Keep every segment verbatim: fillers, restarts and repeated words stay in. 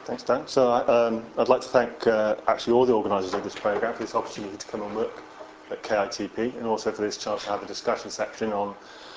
Thanks, Dan. So um, I'd like to thank uh, actually all the organisers of this programme for this opportunity to come and work at K I T P, and also for this chance to have a discussion section on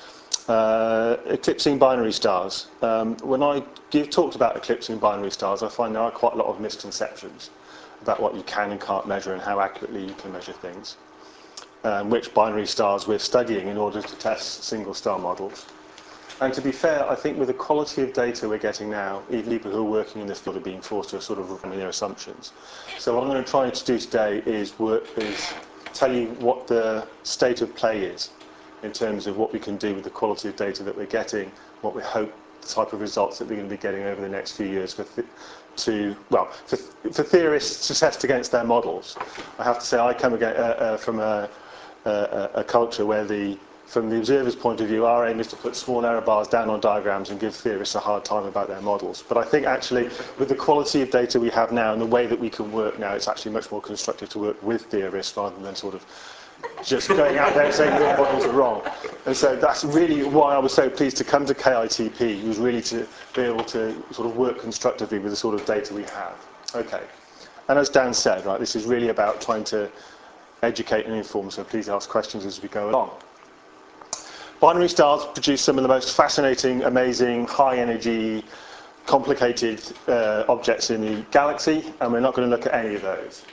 uh, eclipsing binary stars. Um, when I give talks about eclipsing binary stars, I find there are quite a lot of misconceptions about what you can and can't measure and how accurately you can measure things, um, which binary stars we're studying in order to test single star models. And to be fair, I think with the quality of data we're getting now, even people who are working in this field are being forced to sort of run their assumptions. So what I'm going to try to do today is work is tell you what the state of play is in terms of what we can do with the quality of data that we're getting, what we hope the type of results that we're going to be getting over the next few years for th to well for, for theorists to test against their models. I have to say I come again, uh, uh, from a, a, a culture where the from the observer's point of view, our aim is to put small error bars down on diagrams and give theorists a hard time about their models. But I think actually, with the quality of data we have now and the way that we can work now, it's actually much more constructive to work with theorists rather than sort of just going out there and saying your models are wrong. And so that's really why I was so pleased to come to K I T P, was really to be able to sort of work constructively with the sort of data we have. Okay. And as Dan said, right, this is really about trying to educate and inform, so please ask questions as we go along. Binary stars produce some of the most fascinating, amazing, high-energy, complicated uh, objects in the galaxy, and we're not going to look at any of those.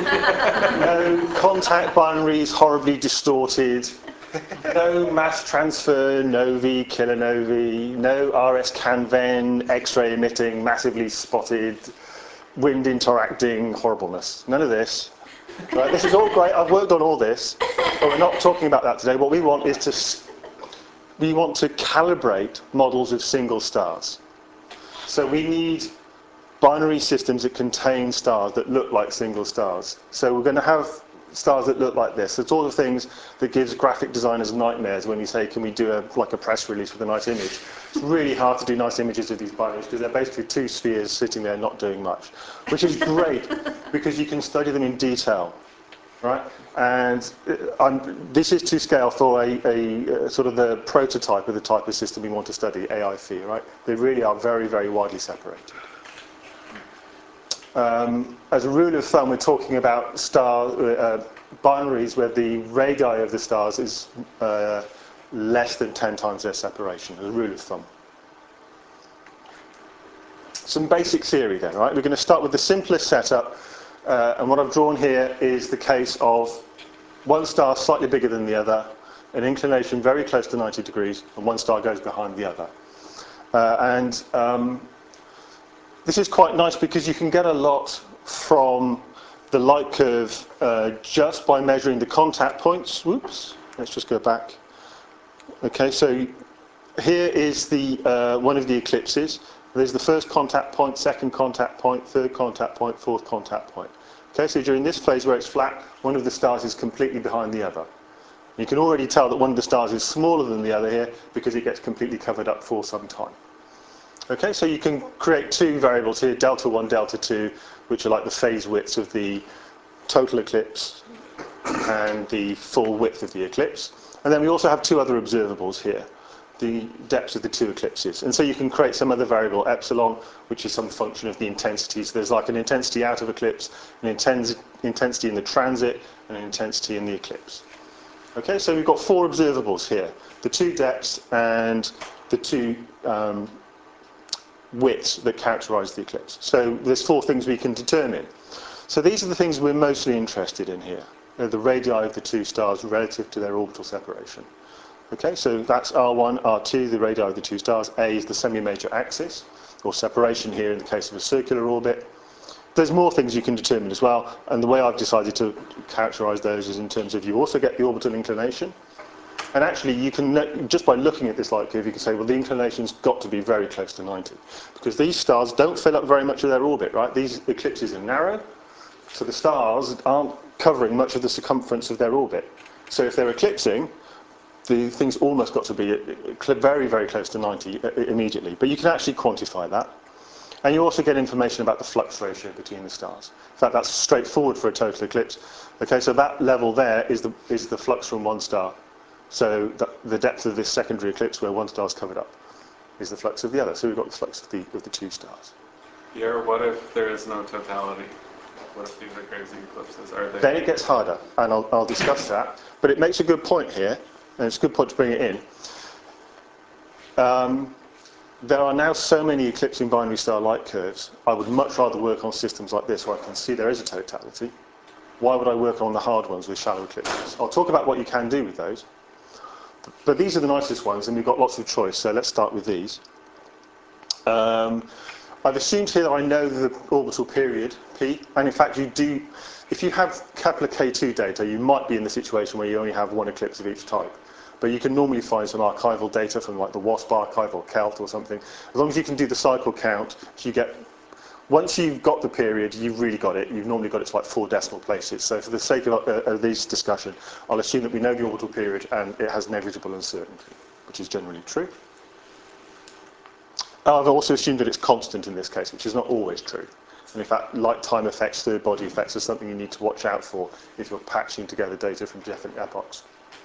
No contact binaries horribly distorted, no mass transfer novae, kilonovae, no R S Canven, X-ray emitting, massively spotted, wind interacting horribleness. None of this. Right, this is all great. I've worked on all this, but we're not talking about that today. What we want is to we want to calibrate models of single stars. So we need binary systems that contain stars that look like single stars. So we're going to have stars that look like this. It's all the things that gives graphic designers nightmares when you say, can we do a, like a press release with a nice image? It's really hard to do nice images of these binaries because they're basically two spheres sitting there not doing much, which is great because you can study them in detail. Right? And I'm, this is to scale for a, a, a sort of the prototype of the type of system we want to study, A I Phi, right? They really are very, very widely separated. Um, as a rule of thumb, we're talking about star uh, binaries where the radii of the stars is uh, less than ten times their separation, as a rule of thumb. Some basic theory then, right? We're going to start with the simplest setup. Uh, and what I've drawn here is the case of one star slightly bigger than the other, an inclination very close to ninety degrees, and one star goes behind the other. Uh, and um, this is quite nice because you can get a lot from the light curve uh, just by measuring the contact points. Whoops, let's just go back. Okay, so here is the uh, one of the eclipses. There's the first contact point, second contact point, third contact point, fourth contact point. Okay, so during this phase where it's flat, one of the stars is completely behind the other. You can already tell that one of the stars is smaller than the other here because it gets completely covered up for some time. Okay, so you can create two variables here, delta one, delta two, which are like the phase widths of the total eclipse and the full width of the eclipse. And then we also have two other observables here, the depths of the two eclipses. And so you can create some other variable, epsilon, which is some function of the intensity. So there's like an intensity out of eclipse, an intens intensity in the transit, and an intensity in the eclipse. Okay, so we've got four observables here, the two depths and the two um, widths that characterize the eclipse. So there's four things we can determine. So these are the things we're mostly interested in here, uh, the radii of the two stars relative to their orbital separation. Okay, so that's R one, R two, the radii of the two stars. A is the semi-major axis, or separation here in the case of a circular orbit. There's more things you can determine as well, and the way I've decided to characterize those is in terms of you also get the orbital inclination. And actually, you can, just by looking at this light curve, you can say, well, the inclination's got to be very close to ninety. Because these stars don't fill up very much of their orbit, right? These eclipses are narrow, so the stars aren't covering much of the circumference of their orbit. So if they're eclipsing, the thing's almost got to be very, very close to ninety immediately. But you can actually quantify that. And you also get information about the flux ratio between the stars. In fact, that's straightforward for a total eclipse. Okay, so that level there is the, is the flux from one star. So the, the depth of this secondary eclipse where one star is covered up is the flux of the other. So we've got the flux of the, of the two stars. Yeah, what if there is no totality? What if these are crazy eclipses? Are they? Then it gets harder, and I'll, I'll discuss that. But it makes a good point here, and it's a good point to bring it in. Um, there are now so many eclipsing binary star light curves. I would much rather work on systems like this where I can see there is a totality. Why would I work on the hard ones with shallow eclipses? I'll talk about what you can do with those. But these are the nicest ones, and we've got lots of choice, so let's start with these. Um, I've assumed here that I know the orbital period, P, and in fact you do, if you have Kepler K two data, you might be in the situation where you only have one eclipse of each type. But you can normally find some archival data from like the WASP archive or KELT or something. As long as you can do the cycle count, you get, once you've got the period, you've really got it. You've normally got it to like four decimal places. So for the sake of, uh, of this discussion, I'll assume that we know the orbital period and it has negligible uncertainty, which is generally true. I've also assumed that it's constant in this case, which is not always true. And in fact, light time effects, third body effects, are something you need to watch out for if you're patching together data from different epochs.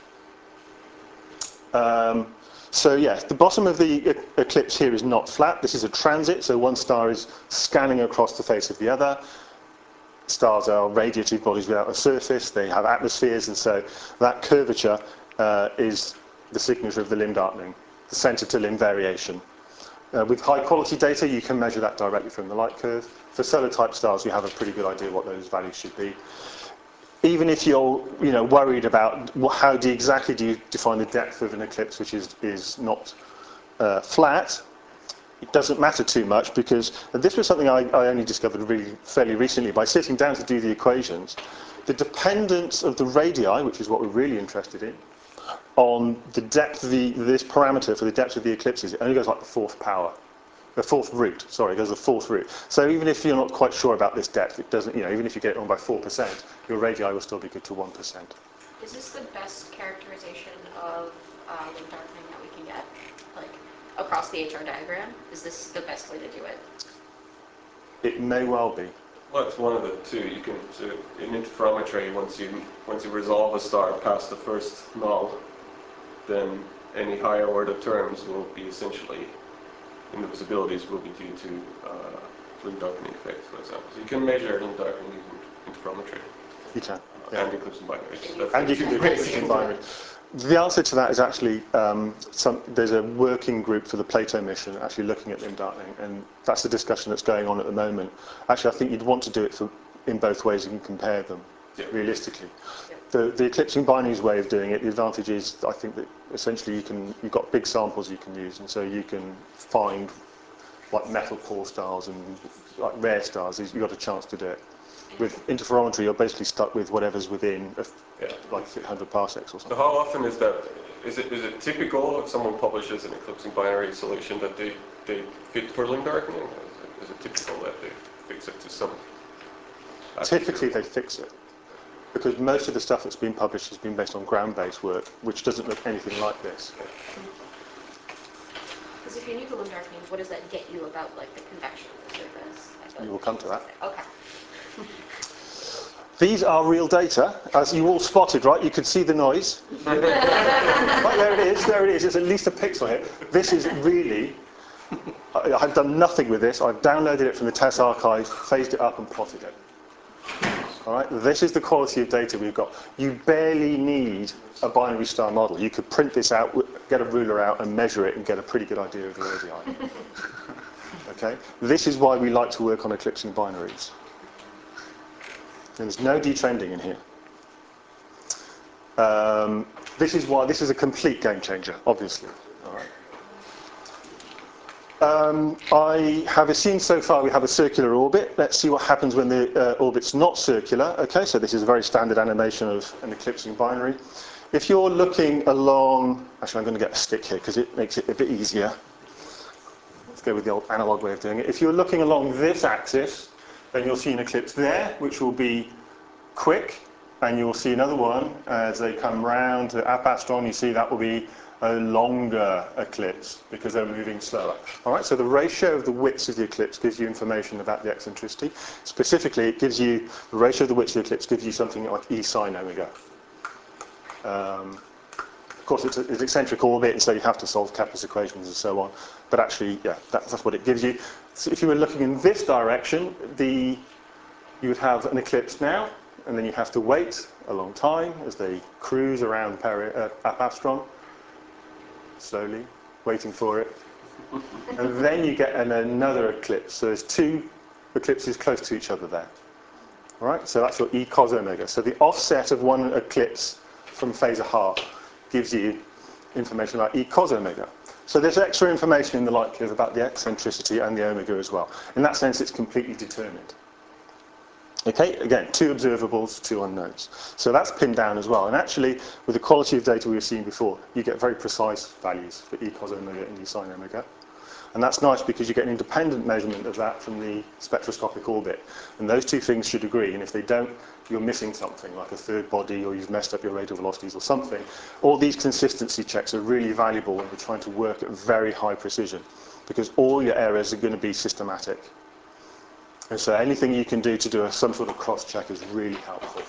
Um, so yes, the bottom of the e eclipse here is not flat. This is a transit, so one star is scanning across the face of the other. Stars are radiative bodies without a surface. They have atmospheres, and so that curvature uh, is the signature of the limb darkening, the center to limb variation. Uh, with high quality data, you can measure that directly from the light curve. For solar type stars, you have a pretty good idea what those values should be. Even if you're, you know, worried about what, how do you exactly do you define the depth of an eclipse, which is is not uh, flat, it doesn't matter too much, because and this was something I, I only discovered really fairly recently by sitting down to do the equations. The dependence of the radii, which is what we're really interested in, on the depth of the, this parameter for the depth of the eclipses, it only goes like the fourth power. The fourth root, sorry, it goes the fourth root. So even if you're not quite sure about this depth, it doesn't, you know, even if you get it wrong by four percent, your radii will still be good to one percent. Is this the best characterization of uh, limb darkening that we can get, like, across the H R diagram? Is this the best way to do it? It may well be. Well, it's one of the two. You can, so in interferometry, once you once you resolve a star past the first null, then any higher order terms will be essentially, in the visibilities, will be due to uh, limb darkening effects, for example. So you can measure limb darkening using interferometry. You can. Yeah. And eclipse binaries. That's And you can do eclipse in binary. The answer to that is actually, um, some, there's a working group for the Plato mission actually looking at limb darkening, and that's the discussion that's going on at the moment. Actually, I think you'd want to do it for, in both ways and compare them, yeah, realistically. Yeah. The, the eclipsing binaries way of doing it, the advantage is, I think that essentially you can, you've got big samples you can use, and so you can find like metal core stars and like rare stars, you've got a chance to do it. With interferometry, you're basically stuck with whatever's within a, yeah, like one hundred parsecs or something. So how often is that? Is it is it typical if someone publishes an eclipsing binary solution that they, they fit for limb darkening? Is it, is it typical that they fix it to some? Typically, they fix it, because most of the stuff that's been published has been based on ground-based work, which doesn't look anything like this. Because if you knew the limb darkening, what does that get you about like the convection of the surface? I feel You like will come to that. Okay. These are real data, as you all spotted, right? You could see the noise. Right, there it is, there it is. It's at least a pixel here. This is really, I, I've done nothing with this. I've downloaded it from the TESS archive, phased it up and plotted it. All right, this is the quality of data we've got. You barely need a binary star model. You could print this out, get a ruler out and measure it and get a pretty good idea of the radii. Okay? This is why we like to work on eclipsing binaries. There's no detrending in here. Um, this is why this is a complete game changer, obviously. All right. Um, I have assumed so far we have a circular orbit. Let's see what happens when the uh, orbit's not circular. Okay, so this is a very standard animation of an eclipsing binary. If you're looking along, actually I'm going to get a stick here because it makes it a bit easier. Let's go with the old analog way of doing it. If you're looking along this axis, then you'll see an eclipse there, which will be quick, and you'll see another one as they come round to Apastron. You see that will be a longer eclipse because they're moving slower. All right, so the ratio of the widths of the eclipse gives you information about the eccentricity. Specifically, it gives you the ratio of the widths of the eclipse gives you something like E sine omega. Um, of course, it's an eccentric orbit, and so you have to solve Kepler's equations and so on. But actually, yeah, that, that's what it gives you. So if you were looking in this direction, the, you would have an eclipse now, and then you have to wait a long time as they cruise around peri uh, Apastron, slowly, waiting for it. And then you get an, another eclipse. So there's two eclipses close to each other there. All right, so that's your E cos omega. So the offset of one eclipse from phase a half gives you information about E cos omega. So there's extra information in the light curve about the eccentricity and the omega as well. In that sense, it's completely determined. Okay, again, two observables, two unknowns. So that's pinned down as well. And actually, with the quality of data we were seeing before, you get very precise values for E cos omega and E sin omega. And that's nice because you get an independent measurement of that from the spectroscopic orbit. And those two things should agree. And if they don't, you're missing something, like a third body, or you've messed up your radial velocities or something. All these consistency checks are really valuable when we're trying to work at very high precision, because all your errors are going to be systematic. And so anything you can do to do a, some sort of cross-check is really helpful.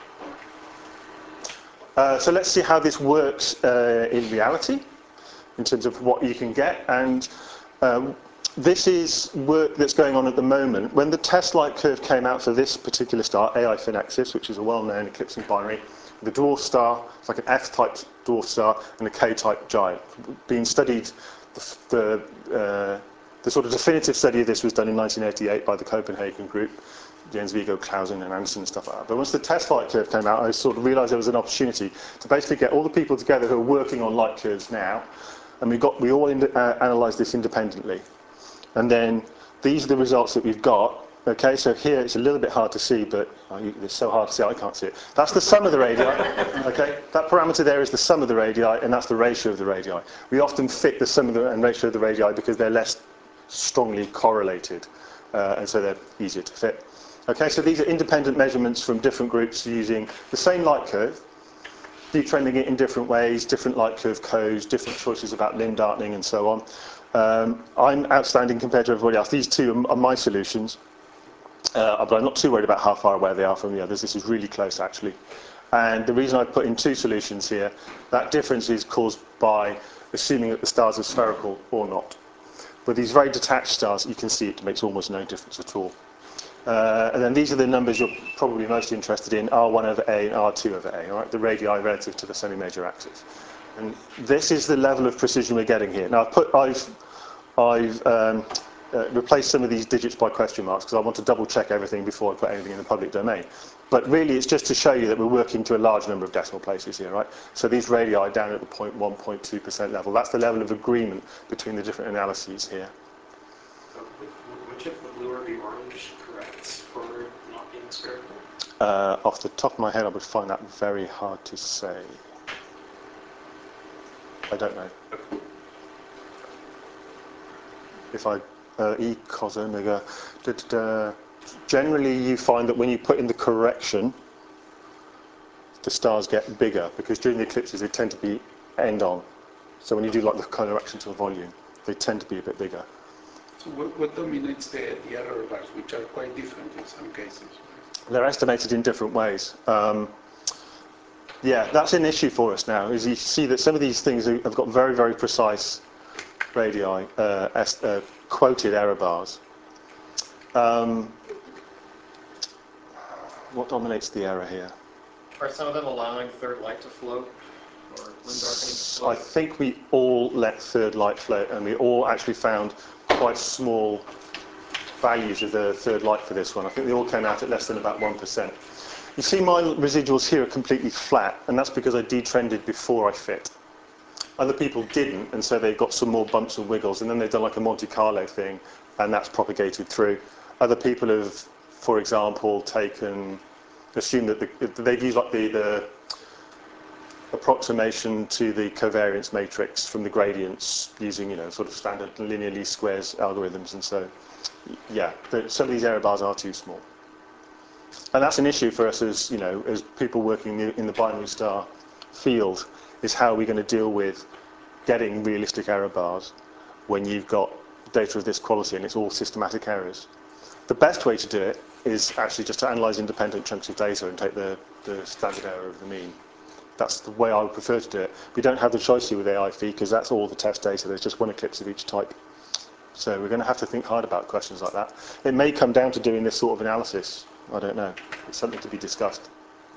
Uh, so let's see how this works uh, in reality, in terms of what you can get. And um, this is work that's going on at the moment. When the test light curve came out for this particular star, A I Phenexis, which is a well-known eclipsing binary, the dwarf star, it's like an F-type dwarf star, and a K-type giant, being studied, the, the uh, The sort of definitive study of this was done in nineteen eighty-eight by the Copenhagen group, Jens Viggo, Clausen and Anderson and stuff like that. But once the test light curve came out, I sort of realised there was an opportunity to basically get all the people together who are working on light curves now, and we got we all uh, analysed this independently. And then these are the results that we've got. Okay, so here it's a little bit hard to see, but oh, you, it's so hard to see I can't see it. That's the sum of the radii. Okay, that parameter there is the sum of the radii, and that's the ratio of the radii. We often fit the sum of the and ratio of the radii because they're less strongly correlated, uh, and so they're easier to fit. Okay, so these are independent measurements from different groups using the same light curve, detrending it in different ways, different light curve codes, different choices about limb darkening, and so on. Um, I'm outstanding compared to everybody else. These two are my solutions, uh, but I'm not too worried about how far away they are from the others. This is really close, actually. And the reason I've put in two solutions here, that difference is caused by assuming that the stars are spherical or not. With these very detached stars, you can see it makes almost no difference at all. Uh, and then these are the numbers you're probably most interested in, R one over A and R two over A, all right, the radii relative to the semi-major axis. And this is the level of precision we're getting here. Now, I've, put, I've, I've um, uh, replaced some of these digits by question marks because I want to double-check everything before I put anything in the public domain. But really, it's just to show you that we're working to a large number of decimal places here, right? So these radii are down at the zero point one, zero point two percent level. That's the level of agreement between the different analyses here. So which of the blue or the orange corrects for not being spherical? Uh, off the top of my head, I would find that very hard to say. I don't know. If I, uh, E cos omega, da, da, da. Generally you find that when you put in the correction, the stars get bigger, because during the eclipses they tend to be end on. So when you do like the correction to the volume, they tend to be a bit bigger. So what, what dominates the, the error bars, which are quite different in some cases? They're estimated in different ways. Um, yeah, that's an issue for us now, is you see that some of these things have got very, very precise radii, uh, est uh, quoted error bars. Um, what dominates the error here? Are some of them allowing third light to float, or limb darkening to float? I think we all let third light float, and we all actually found quite small values of the third light for this one. I think they all came out at less than about one percent. You see my residuals here are completely flat, and that's because I detrended before I fit. Other people didn't, and so they've got some more bumps and wiggles, and then they've done like a Monte Carlo thing, and that's propagated through. Other people have, for example, taken, assumed that the, they've used like the, the approximation to the covariance matrix from the gradients using, you know, sort of standard linear least squares algorithms, and so, yeah, the, some of these error bars are too small. And that's an issue for us as, you know, as people working in the, in the binary star field, is how are we going to deal with getting realistic error bars when you've got data of this quality and it's all systematic errors. The best way to do it is actually just to analyze independent chunks of data and take the, the standard error of the mean. That's the way I would prefer to do it. We don't have the choice here with A I phi because that's all the test data. There's just one eclipse of each type. So we're going to have to think hard about questions like that. It may come down to doing this sort of analysis. I don't know. It's something to be discussed.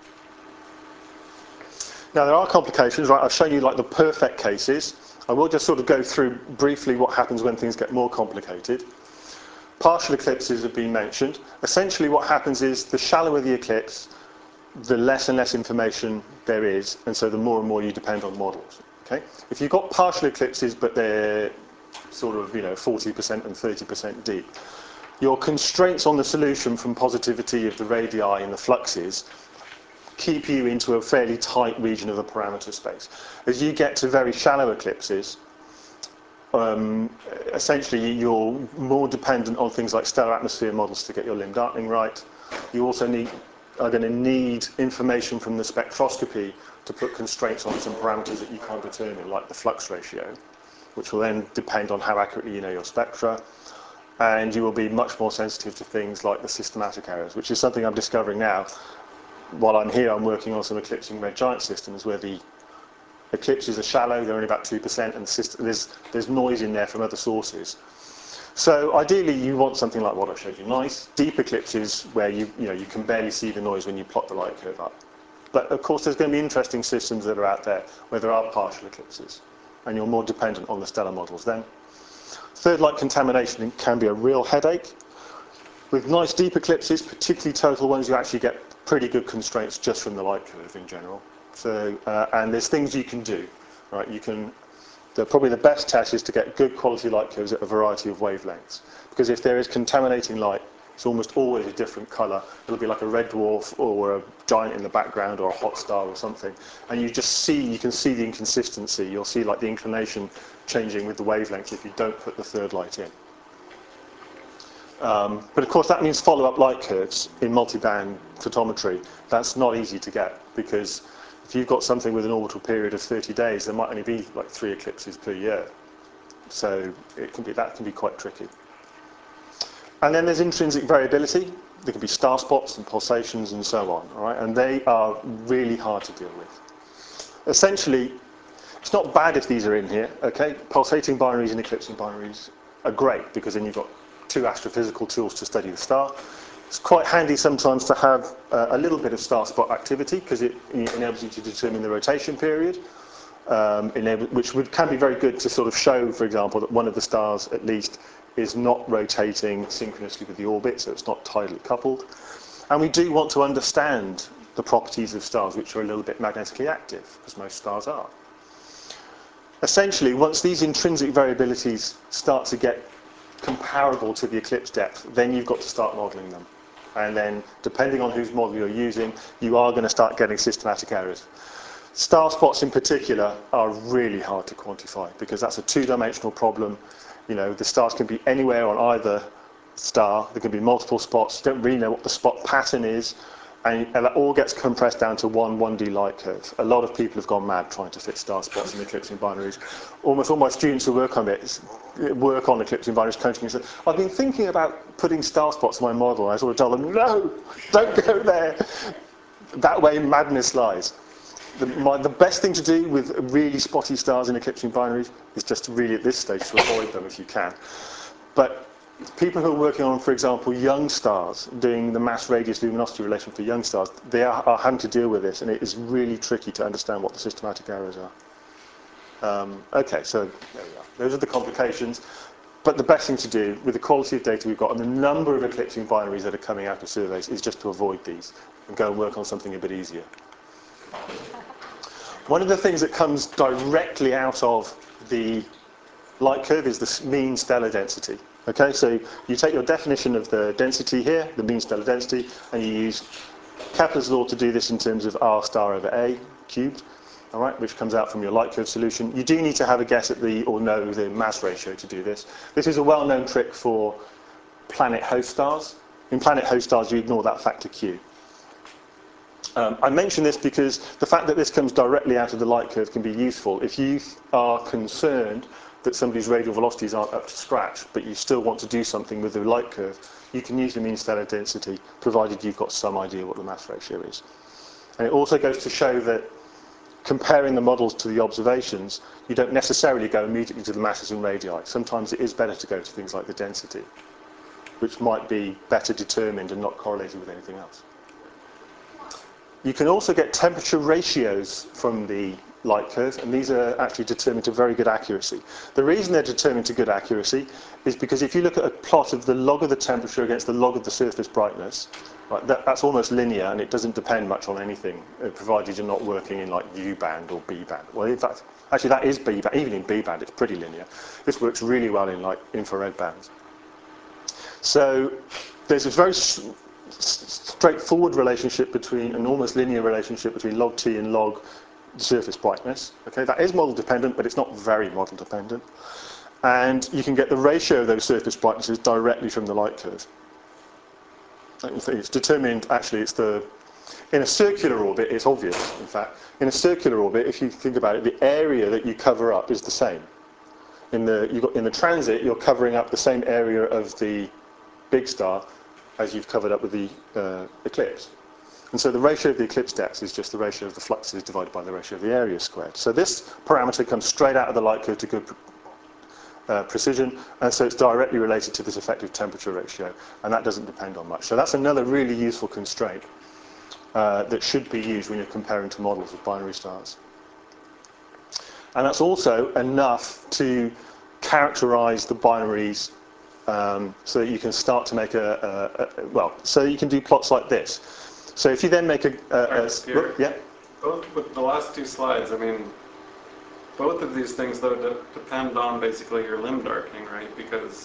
Now there are complications, right? I've shown you like the perfect cases. I will just sort of go through briefly what happens when things get more complicated. Partial eclipses have been mentioned. Essentially what happens is the shallower the eclipse, the less and less information there is, and so the more and more you depend on models. Okay? If you've got partial eclipses but they're sort of, you know, forty percent and thirty percent deep, your constraints on the solution from positivity of the radii and the fluxes keep you into a fairly tight region of the parameter space. As you get to very shallow eclipses, um, essentially you're more dependent on things like stellar atmosphere models to get your limb darkening right. You also need, are going to need information from the spectroscopy to put constraints on some parameters that you can't determine, like the flux ratio, which will then depend on how accurately you know your spectra. And you will be much more sensitive to things like the systematic errors, which is something I'm discovering now. While I'm here, I'm working on some eclipsing red giant systems where the eclipses are shallow, they're only about two percent, and the system, there's, there's noise in there from other sources. So ideally, you want something like what I showed you, nice, deep eclipses where you, you, know, you can barely see the noise when you plot the light curve up. But of course, there's going to be interesting systems that are out there where there are partial eclipses, and you're more dependent on the stellar models then. Third light contamination can be a real headache. With nice deep eclipses, particularly total ones, you actually get pretty good constraints just from the light curve in general. So, uh, and there's things you can do, right? You can, the, probably the best test is to get good quality light curves at a variety of wavelengths. Because if there is contaminating light, it's almost always a different colour. It'll be like a red dwarf or a giant in the background or a hot star or something. And you just see, you can see the inconsistency. You'll see like the inclination changing with the wavelength if you don't put the third light in. Um, but of course that means follow-up light curves in multi-band photometry. That's not easy to get because if you've got something with an orbital period of thirty days, there might only be like three eclipses per year. So it can be, that can be quite tricky. And then there's intrinsic variability. There can be star spots and pulsations and so on, all right? And they are really hard to deal with. Essentially, it's not bad if these are in here, okay? Pulsating binaries and eclipsing binaries are great because then you've got two astrophysical tools to study the star. It's quite handy sometimes to have uh, a little bit of star spot activity because it enables you to determine the rotation period, um, enable, which would, can be very good to sort of show, for example, that one of the stars at least is not rotating synchronously with the orbit, so it's not tidally coupled. And we do want to understand the properties of stars which are a little bit magnetically active, as most stars are. Essentially, once these intrinsic variabilities start to get comparable to the eclipse depth, then you've got to start modelling them. And then, depending on whose model you're using, you are going to start getting systematic errors. Star spots in particular are really hard to quantify because that's a two-dimensional problem. You know, the stars can be anywhere on either star. There can be multiple spots. You don't really know what the spot pattern is. And, and that all gets compressed down to one 1D light curve. A lot of people have gone mad trying to fit star spots in eclipsing binaries. Almost all my students who work on it, work on eclipsing binaries, come to me and say, I've been thinking about putting star spots in my model. And I sort of tell them, no, don't go there. That way madness lies. The, my, the best thing to do with really spotty stars in eclipsing binaries is just to really, at this stage, to avoid them if you can. But people who are working on, for example, young stars, doing the mass radius luminosity relation for young stars, they are, are having to deal with this, and it is really tricky to understand what the systematic errors are. Um, okay, so there we are. Those are the complications. But the best thing to do, with the quality of data we've got and the number of eclipsing binaries that are coming out of surveys, is just to avoid these and go and work on something a bit easier. One of the things that comes directly out of the light curve is the mean stellar density. Okay, so you take your definition of the density here, the mean stellar density, and you use Kepler's law to do this in terms of R star over A cubed, all right, which comes out from your light curve solution. You do need to have a guess at the, or know the mass ratio to do this. This is a well-known trick for planet host stars. In planet host stars, you ignore that factor Q. Um, I mention this because the fact that this comes directly out of the light curve can be useful. If you are concerned that somebody's radial velocities aren't up to scratch, but you still want to do something with the light curve, you can use the mean stellar density, provided you've got some idea what the mass ratio is. And it also goes to show that comparing the models to the observations, you don't necessarily go immediately to the masses and radii. Sometimes it is better to go to things like the density, which might be better determined and not correlated with anything else. You can also get temperature ratios from the light curve, and these are actually determined to very good accuracy. The reason they're determined to good accuracy is because if you look at a plot of the log of the temperature against the log of the surface brightness, right, that, that's almost linear, and it doesn't depend much on anything, uh, provided you're not working in like U band or B band. Well, in fact, actually that is B band. Even in B band, it's pretty linear. This works really well in like infrared bands. So there's a very s straightforward relationship between, an almost linear relationship between log T and log surface brightness. Okay, that is model dependent, but it's not very model dependent. And you can get the ratio of those surface brightnesses directly from the light curve. It's determined, actually, it's the, in a circular orbit, it's obvious, in fact. In a circular orbit, if you think about it, the area that you cover up is the same. In the, you got, in the transit, you're covering up the same area of the big star as you've covered up with the uh, eclipse. And so the ratio of the eclipse depth is just the ratio of the fluxes divided by the ratio of the area squared. So this parameter comes straight out of the light curve to good uh, precision, and so it's directly related to this effective temperature ratio, and that doesn't depend on much. So that's another really useful constraint uh, that should be used when you're comparing to models of binary stars. And that's also enough to characterize the binaries um, so that you can start to make a, a, a, well, so you can do plots like this. So if you then make a, a, a, a yeah. Both with the last two slides, I mean, both of these things though de depend on basically your limb darkening, right? Because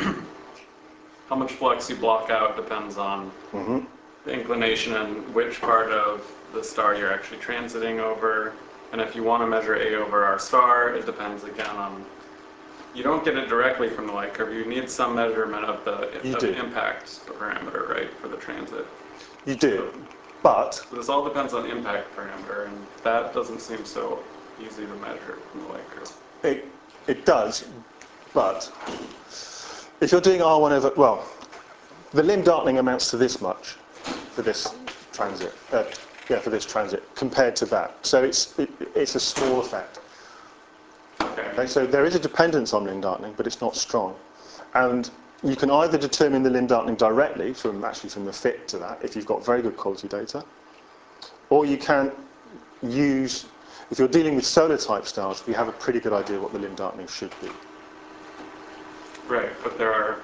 how much flux you block out depends on mm-hmm. the inclination and which part of the star you're actually transiting over. And if you want to measure A over R star, it depends again on. You don't get it directly from the light curve. You need some measurement of the, of the impact parameter, right, for the transit. You do, but... So this all depends on impact parameter, and that doesn't seem so easy to measure from the light curve. It, it does, but if you're doing R one over... Well, the limb darkening amounts to this much for this transit. Uh, yeah, for this transit, compared to that. So it's, it, it's a small effect. Okay. Okay. So there is a dependence on limb darkening, but it's not strong. And you can either determine the limb darkening directly, from actually from the fit to that, if you've got very good quality data, or you can use, if you're dealing with solar type stars, we have a pretty good idea what the limb darkening should be. Right, but there are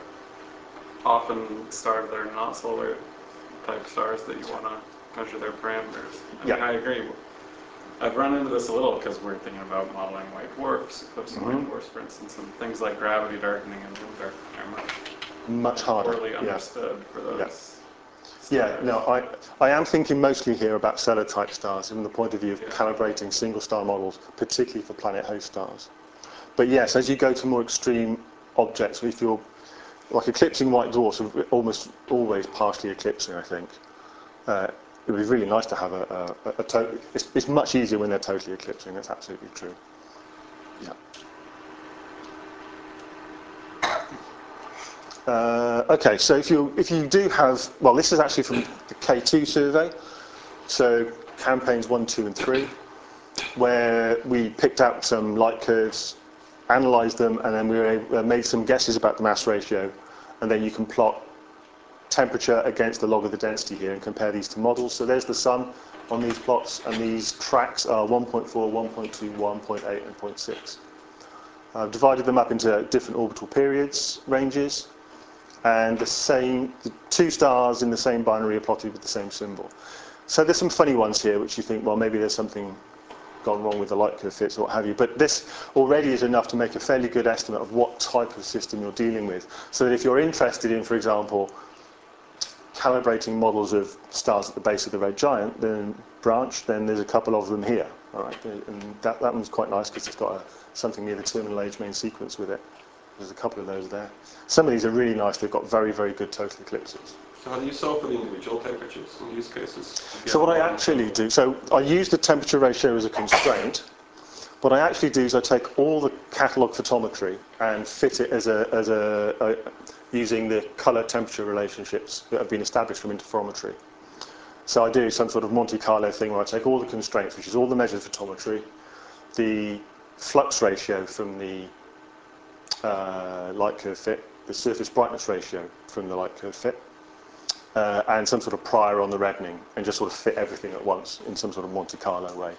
often stars that are not solar type stars that you want to measure their parameters. I yeah. mean, I agree. I've run into this a little because we're thinking about modeling white dwarfs, eclipse of mm-hmm. white dwarfs, for instance, and things like gravity darkening and limb darkening are much, much harder. poorly understood yeah. for those. Yeah. yeah, no, I, I am thinking mostly here about stellar type stars from the point of view of yeah. calibrating single star models, particularly for planet host stars. But yes, as you go to more extreme objects, if you're like eclipsing white dwarfs, are almost always partially eclipsing, I think. Uh, it would be really nice to have a, a, a total. It's, it's much easier when they're totally eclipsing. That's absolutely true. Yeah. Uh, okay, so if you if you do have, well, this is actually from the K two survey, so campaigns one, two, and three, where we picked out some light curves, analysed them, and then we were able, uh, made some guesses about the mass ratio, and then you can plot temperature against the log of the density here and compare these to models. So there's the sum on these plots, and these tracks are one point four, one point two, one point eight, and zero point six. I've divided them up into different orbital periods, ranges, and the same, the two stars in the same binary are plotted with the same symbol. So there's some funny ones here, which you think, well, maybe there's something gone wrong with the light curve fits or what have you. But this already is enough to make a fairly good estimate of what type of system you're dealing with. So that if you're interested in, for example, calibrating models of stars at the base of the red giant, then branch, then there's a couple of them here. All right, and that, that one's quite nice because it's got a, something near the terminal age main sequence with it. There's a couple of those there. Some of these are really nice. They've got very, very good total eclipses. So how do you solve for the individual temperatures in use cases? So what I actually do, so I use the temperature ratio as a constraint. What I actually do is I take all the catalogue photometry and fit it as a, as a, a using the colour temperature relationships that have been established from interferometry. So I do some sort of Monte Carlo thing where I take all the constraints, which is all the measured photometry, the flux ratio from the uh, light curve fit, the surface brightness ratio from the light curve fit, uh, and some sort of prior on the reddening, and just sort of fit everything at once in some sort of Monte Carlo way.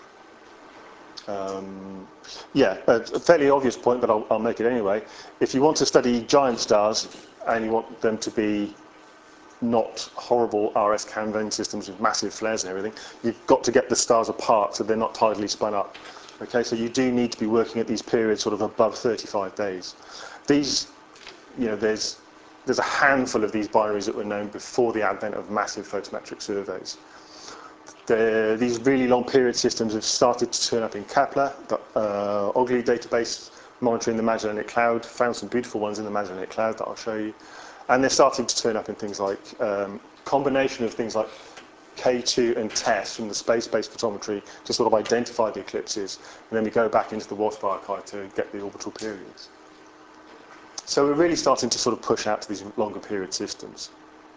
Um, yeah, a fairly obvious point, but I'll, I'll make it anyway. If you want to study giant stars and you want them to be not horrible R S Canvane systems with massive flares and everything, you've got to get the stars apart so they're not tidally spun up. Okay, so you do need to be working at these periods sort of above thirty-five days. These, you know, there's there's a handful of these binaries that were known before the advent of massive photometric surveys. The, these really long period systems have started to turn up in Kepler. The uh, Ogilvy database monitoring the Magellanic Cloud found some beautiful ones in the Magellanic Cloud that I'll show you. And they're starting to turn up in things like, um, combination of things like K two and TESS from the space-based photometry to sort of identify the eclipses. And then we go back into the WASP archive to get the orbital periods. So we're really starting to sort of push out to these longer period systems.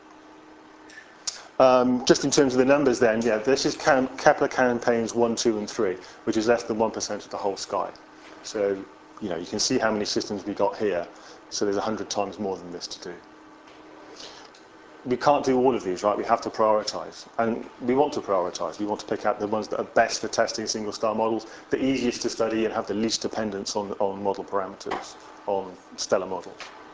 Um, just in terms of the numbers then, yeah, this is Cam Kepler campaigns one, two, and three, which is less than one percent of the whole sky. So, you know, you can see how many systems we got here. So there's one hundred times more than this to do. We can't do all of these, right? We have to prioritize. And we want to prioritize. We want to pick out the ones that are best for testing single star models, the easiest to study and have the least dependence on, on model parameters, on stellar models.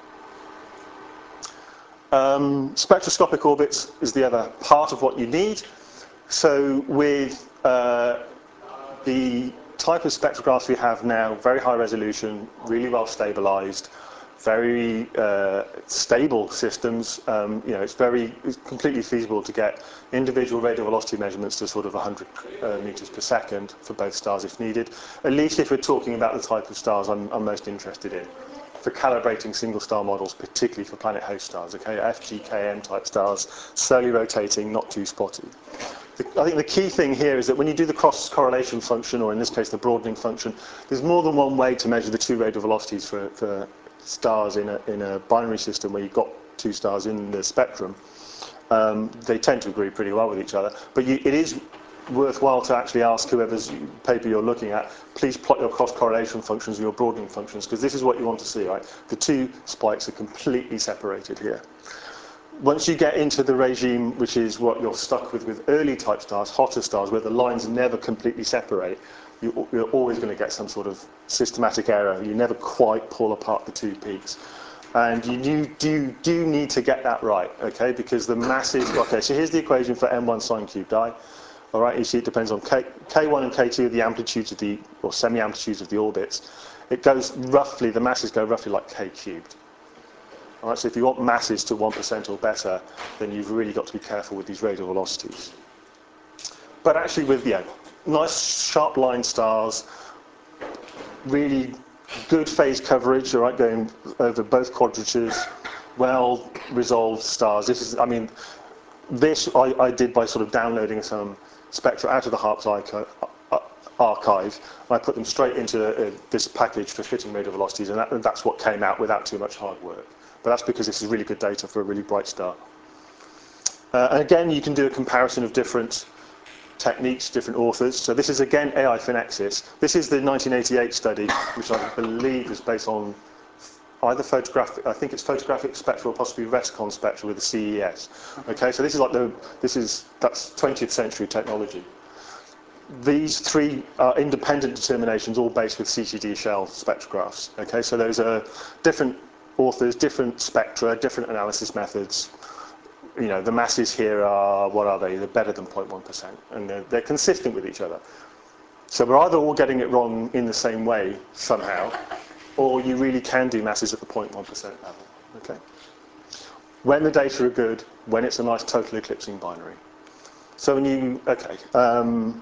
Um, spectroscopic orbits is the other part of what you need. So with uh, the type of spectrographs we have now, very high resolution, really well stabilized, very uh, stable systems, um, you know, it's very it's completely feasible to get individual radial velocity measurements to sort of one hundred uh, meters per second for both stars if needed, at least if we're talking about the type of stars I'm, I'm most interested in, for calibrating single star models, particularly for planet host stars, okay, F G K M type stars, slowly rotating, not too spotty. The, I think the key thing here is that when you do the cross correlation function, or in this case the broadening function, there's more than one way to measure the two radial velocities for, for stars in a, in a binary system where you've got two stars in the spectrum. Um, they tend to agree pretty well with each other, but you, it is worthwhile to actually ask whoever's paper you're looking at, please plot your cross correlation functions or your broadening functions, because this is what you want to see, right? The two spikes are completely separated here. Once you get into the regime, which is what you're stuck with with early type stars, hotter stars, where the lines never completely separate, you, you're always going to get some sort of systematic error. You never quite pull apart the two peaks. And you do, do, do need to get that right, okay? Because the massive, okay, so here's the equation for M one sine cubed I. All right, you see it depends on K, K1 and K two are the amplitudes of the, or semi-amplitudes of the orbits. It goes roughly, the masses go roughly like K cubed. All right, so if you want masses to one percent or better, then you've really got to be careful with these radial velocities. But actually with, yeah, nice sharp line stars, really good phase coverage, all right, going over both quadratures, well resolved stars. This is, I mean, this I, I did by sort of downloading some spectra out of the HARPS archive. I put them straight into uh, this package for fitting radial velocities, and, that, and that's what came out without too much hard work. But that's because this is really good data for a really bright star. Uh, and again, you can do a comparison of different techniques, different authors. So this is again A I Finexis. This is the nineteen eighty-eight study, which I believe is based on either photographic, I think it's photographic spectra or possibly reticon spectra with the C E S. Okay, so this is like the, this is, that's twentieth century technology. These three are independent determinations, all based with C C D shell spectrographs. Okay, so those are different authors, different spectra, different analysis methods. You know, the masses here are, what are they? They're better than zero point one percent, and they're, they're consistent with each other. So we're either all getting it wrong in the same way, somehow, or you really can do masses at the zero point one percent level, okay? When the data are good, when it's a nice total eclipsing binary. So when you, okay, um,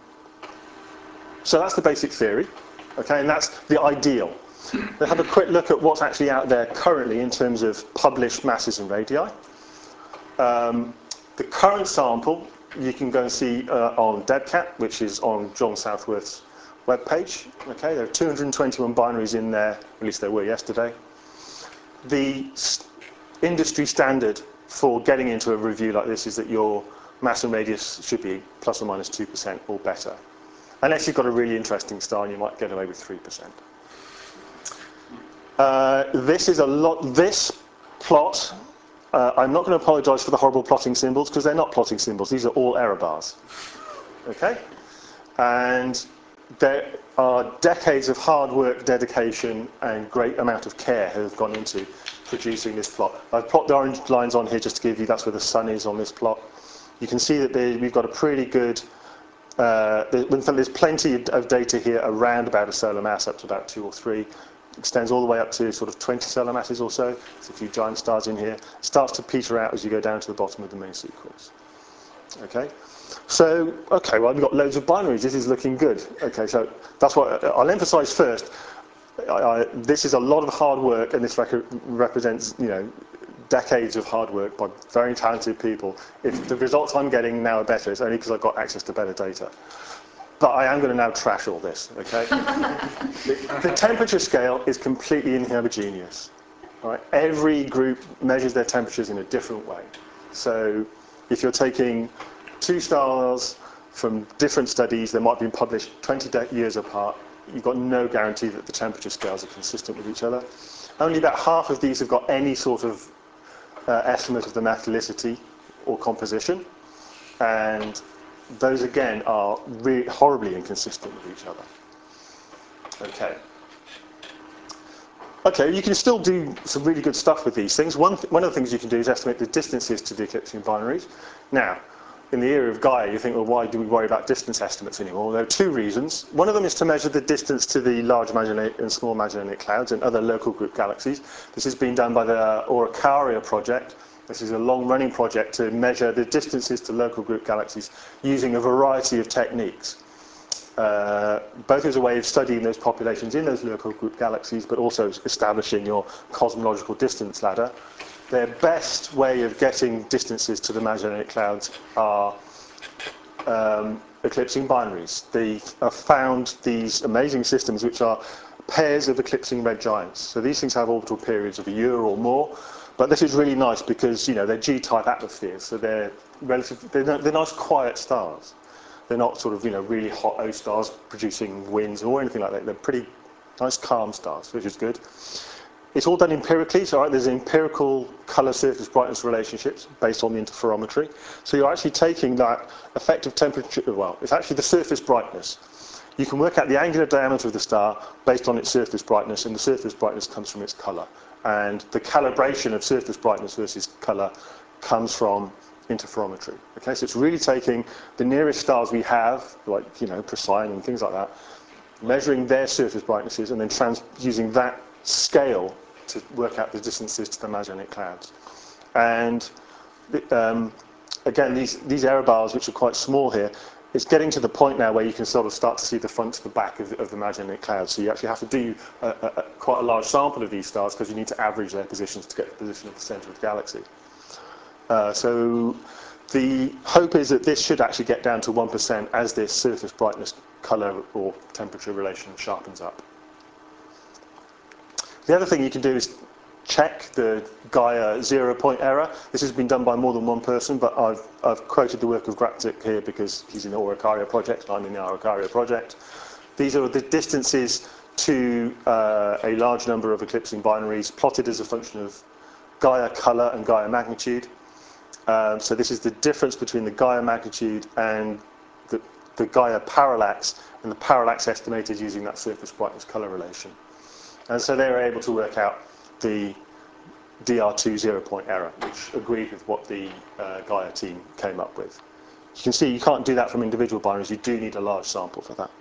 so that's the basic theory, okay, and that's the ideal. Let's have a quick look at what's actually out there currently in terms of published masses and radii. Um, the current sample you can go and see uh, on DeadCat, which is on John Southworth's webpage. Okay, there are two hundred twenty-one binaries in there, at least there were yesterday. The st industry standard for getting into a review like this is that you're mass and radius should be plus or minus two percent or better. Unless you've got a really interesting star, and you might get away with three percent. Uh, this is a lot, this plot, uh, I'm not going to apologize for the horrible plotting symbols, because they're not plotting symbols, these are all error bars. Okay? And there are decades of hard work, dedication, and great amount of care have gone into producing this plot. I've plotted the orange lines on here just to give you, that's where the sun is on this plot. You can see that there, we've got a pretty good, uh, there's plenty of data here around about a solar mass, up to about two or three. Extends all the way up to sort of twenty solar masses or so. There's a few giant stars in here. It starts to peter out as you go down to the bottom of the main sequence. Okay, so okay, well, we've got loads of binaries. This is looking good. Okay, so that's what I'll emphasize first. I, I, this is a lot of hard work, and this rec represents, you know, decades of hard work by very talented people. If the results I'm getting now are better, it's only because I've got access to better data. But I am going to now trash all this, okay? the, the temperature scale is completely inhomogeneous. Right? Every group measures their temperatures in a different way. So if you're taking two stars from different studies that might have been published twenty years apart, you've got no guarantee that the temperature scales are consistent with each other. Only about half of these have got any sort of uh, estimate of the methallicity or composition. And those, again, are really horribly inconsistent with each other. Okay. Okay, you can still do some really good stuff with these things. One, th one of the things you can do is estimate the distances to the eclipsing binaries. Now, in the era of Gaia, you think, well, why do we worry about distance estimates anymore? Well, there are two reasons. One of them is to measure the distance to the Large Magellanic and Small Magellanic Clouds and other local group galaxies. This has been done by the Araucaria project. This is a long-running project to measure the distances to local group galaxies using a variety of techniques, uh, both as a way of studying those populations in those local group galaxies, but also establishing your cosmological distance ladder. Their best way of getting distances to the Magellanic Clouds are um, eclipsing binaries. They have found these amazing systems which are pairs of eclipsing red giants. So these things have orbital periods of a year or more. But this is really nice because, you know, they're G-type atmospheres, so they're relative, they're, they're nice quiet stars. They're not sort of, you know, really hot O stars producing winds or anything like that. They're pretty nice calm stars, which is good. It's all done empirically, so right, there's empirical colour surface brightness relationships based on the interferometry. So you're actually taking that effective temperature, well, it's actually the surface brightness. You can work out the angular diameter of the star based on its surface brightness, and the surface brightness comes from its colour. And the calibration of surface brightness versus colour comes from interferometry. Okay, so it's really taking the nearest stars we have, like, you know, Procyon and things like that, measuring their surface brightnesses, and then trans using that scale to work out the distances to the Magellanic Clouds. And um, again, these these error bars, which are quite small here, it's getting to the point now where you can sort of start to see the front to the back of, of the Magellanic Clouds. So you actually have to do a, a, a, quite a large sample of these stars because you need to average their positions to get the position of the centre of the galaxy. Uh, so the hope is that this should actually get down to one percent as this surface brightness, colour or temperature relation sharpens up. The other thing you can do is check the Gaia zero-point error. This has been done by more than one person, but I've, I've quoted the work of Graptik here because he's in the Araucaria project, I'm in the Araucaria project. These are the distances to uh, a large number of eclipsing binaries plotted as a function of Gaia colour and Gaia magnitude. Um, so this is the difference between the Gaia magnitude and the, the Gaia parallax, and the parallax estimated using that surface brightness colour relation. And so they were able to work out the D R two zero-point error, which agreed with what the uh, Gaia team came up with. You can see you can't do that from individual binaries. You do need a large sample for that.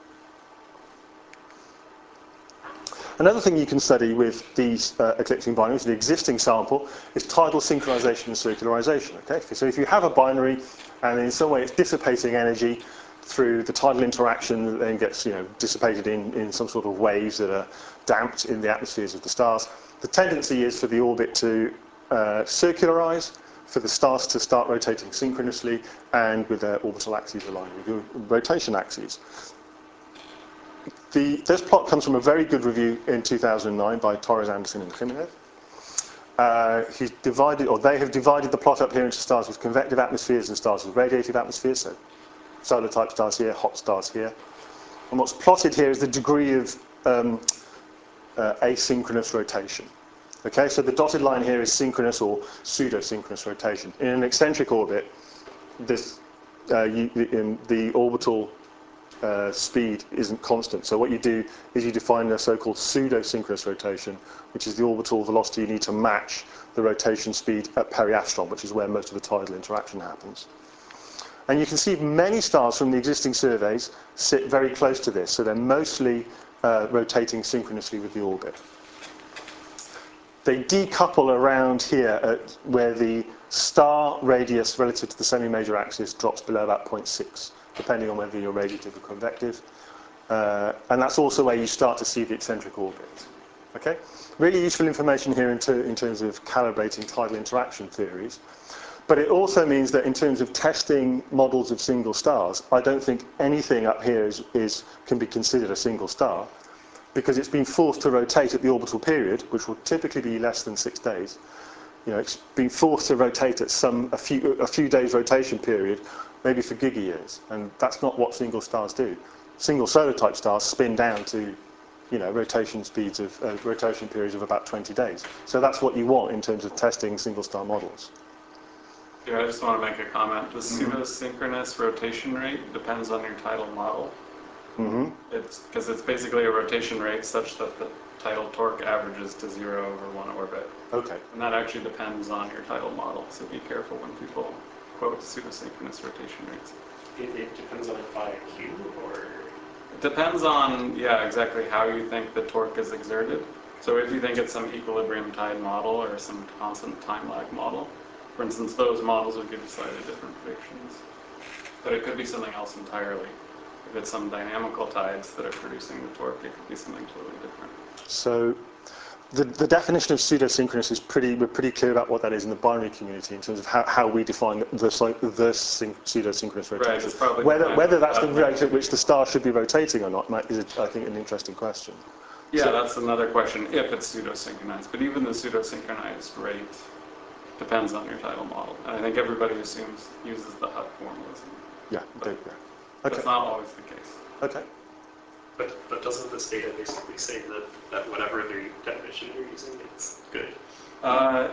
Another thing you can study with these uh, eclipsing binaries, the existing sample, is tidal synchronization and circularization. Okay? So if you have a binary and in some way it's dissipating energy through the tidal interaction that then gets, you know, dissipated in, in some sort of waves that are damped in the atmospheres of the stars, the tendency is for the orbit to uh, circularize, for the stars to start rotating synchronously and with their orbital axes aligned with the rotation axes. The, this plot comes from a very good review in two thousand nine by Torres, Anderson and Jimenez. uh, he's divided, or they have divided the plot up here into stars with convective atmospheres and stars with radiative atmospheres, so solar type stars here, hot stars here. And what's plotted here is the degree of um, uh, asynchronous rotation. Okay, so the dotted line here is synchronous or pseudo-synchronous rotation. In an eccentric orbit, this, uh, you, in the orbital uh, speed isn't constant. So what you do is you define a so-called pseudo-synchronous rotation, which is the orbital velocity you need to match the rotation speed at periastron, which is where most of the tidal interaction happens. And you can see many stars from the existing surveys sit very close to this, so they're mostly uh, rotating synchronously with the orbit. They decouple around here at where the star radius relative to the semi-major axis drops below about zero point six, depending on whether you're radiative or convective. Uh, and that's also where you start to see the eccentric orbit. Okay? Really useful information here in, ter in terms of calibrating tidal interaction theories. But it also means that in terms of testing models of single stars, I don't think anything up here is, is, can be considered a single star, because it's been forced to rotate at the orbital period, which will typically be less than six days. You know, it's been forced to rotate at some a few a few days rotation period, maybe for gigayears, and that's not what single stars do. Single solar type stars spin down to, you know, rotation speeds of uh, rotation periods of about twenty days. So that's what you want in terms of testing single star models. Yeah, I just want to make a comment. The pseudo-synchronous rotation rate depends on your tidal model. Mm-hmm. It's because it's basically a rotation rate such that the tidal torque averages to zero over one orbit. Okay. And that actually depends on your tidal model, so be careful when people quote pseudosynchronous rotation rates. It, it depends on phi q, or? It depends on, yeah, exactly how you think the torque is exerted. So if you think it's some equilibrium tide model or some constant time lag model, for instance, those models would give you slightly different predictions. But it could be something else entirely. If it's some dynamical tides that are producing the torque, it could be something totally different. So the, the definition of pseudo-synchronous is pretty, we're pretty clear about what that is in the binary community in terms of how, how we define the, the, the pseudo-synchronous rotation. Right, it's probably whether, whether that's the that rate at which the star should be rotating or not might, is, a, I think, an interesting question. Yeah, So, that's another question, if it's pseudo-synchronized. But even the pseudo-synchronized rate depends on your tidal model. And I think everybody assumes, uses the Hut formalism. yeah, But yeah. Okay. that's not always the case. Okay. But, but doesn't this data basically say that, that whatever the definition you're using is good? Uh,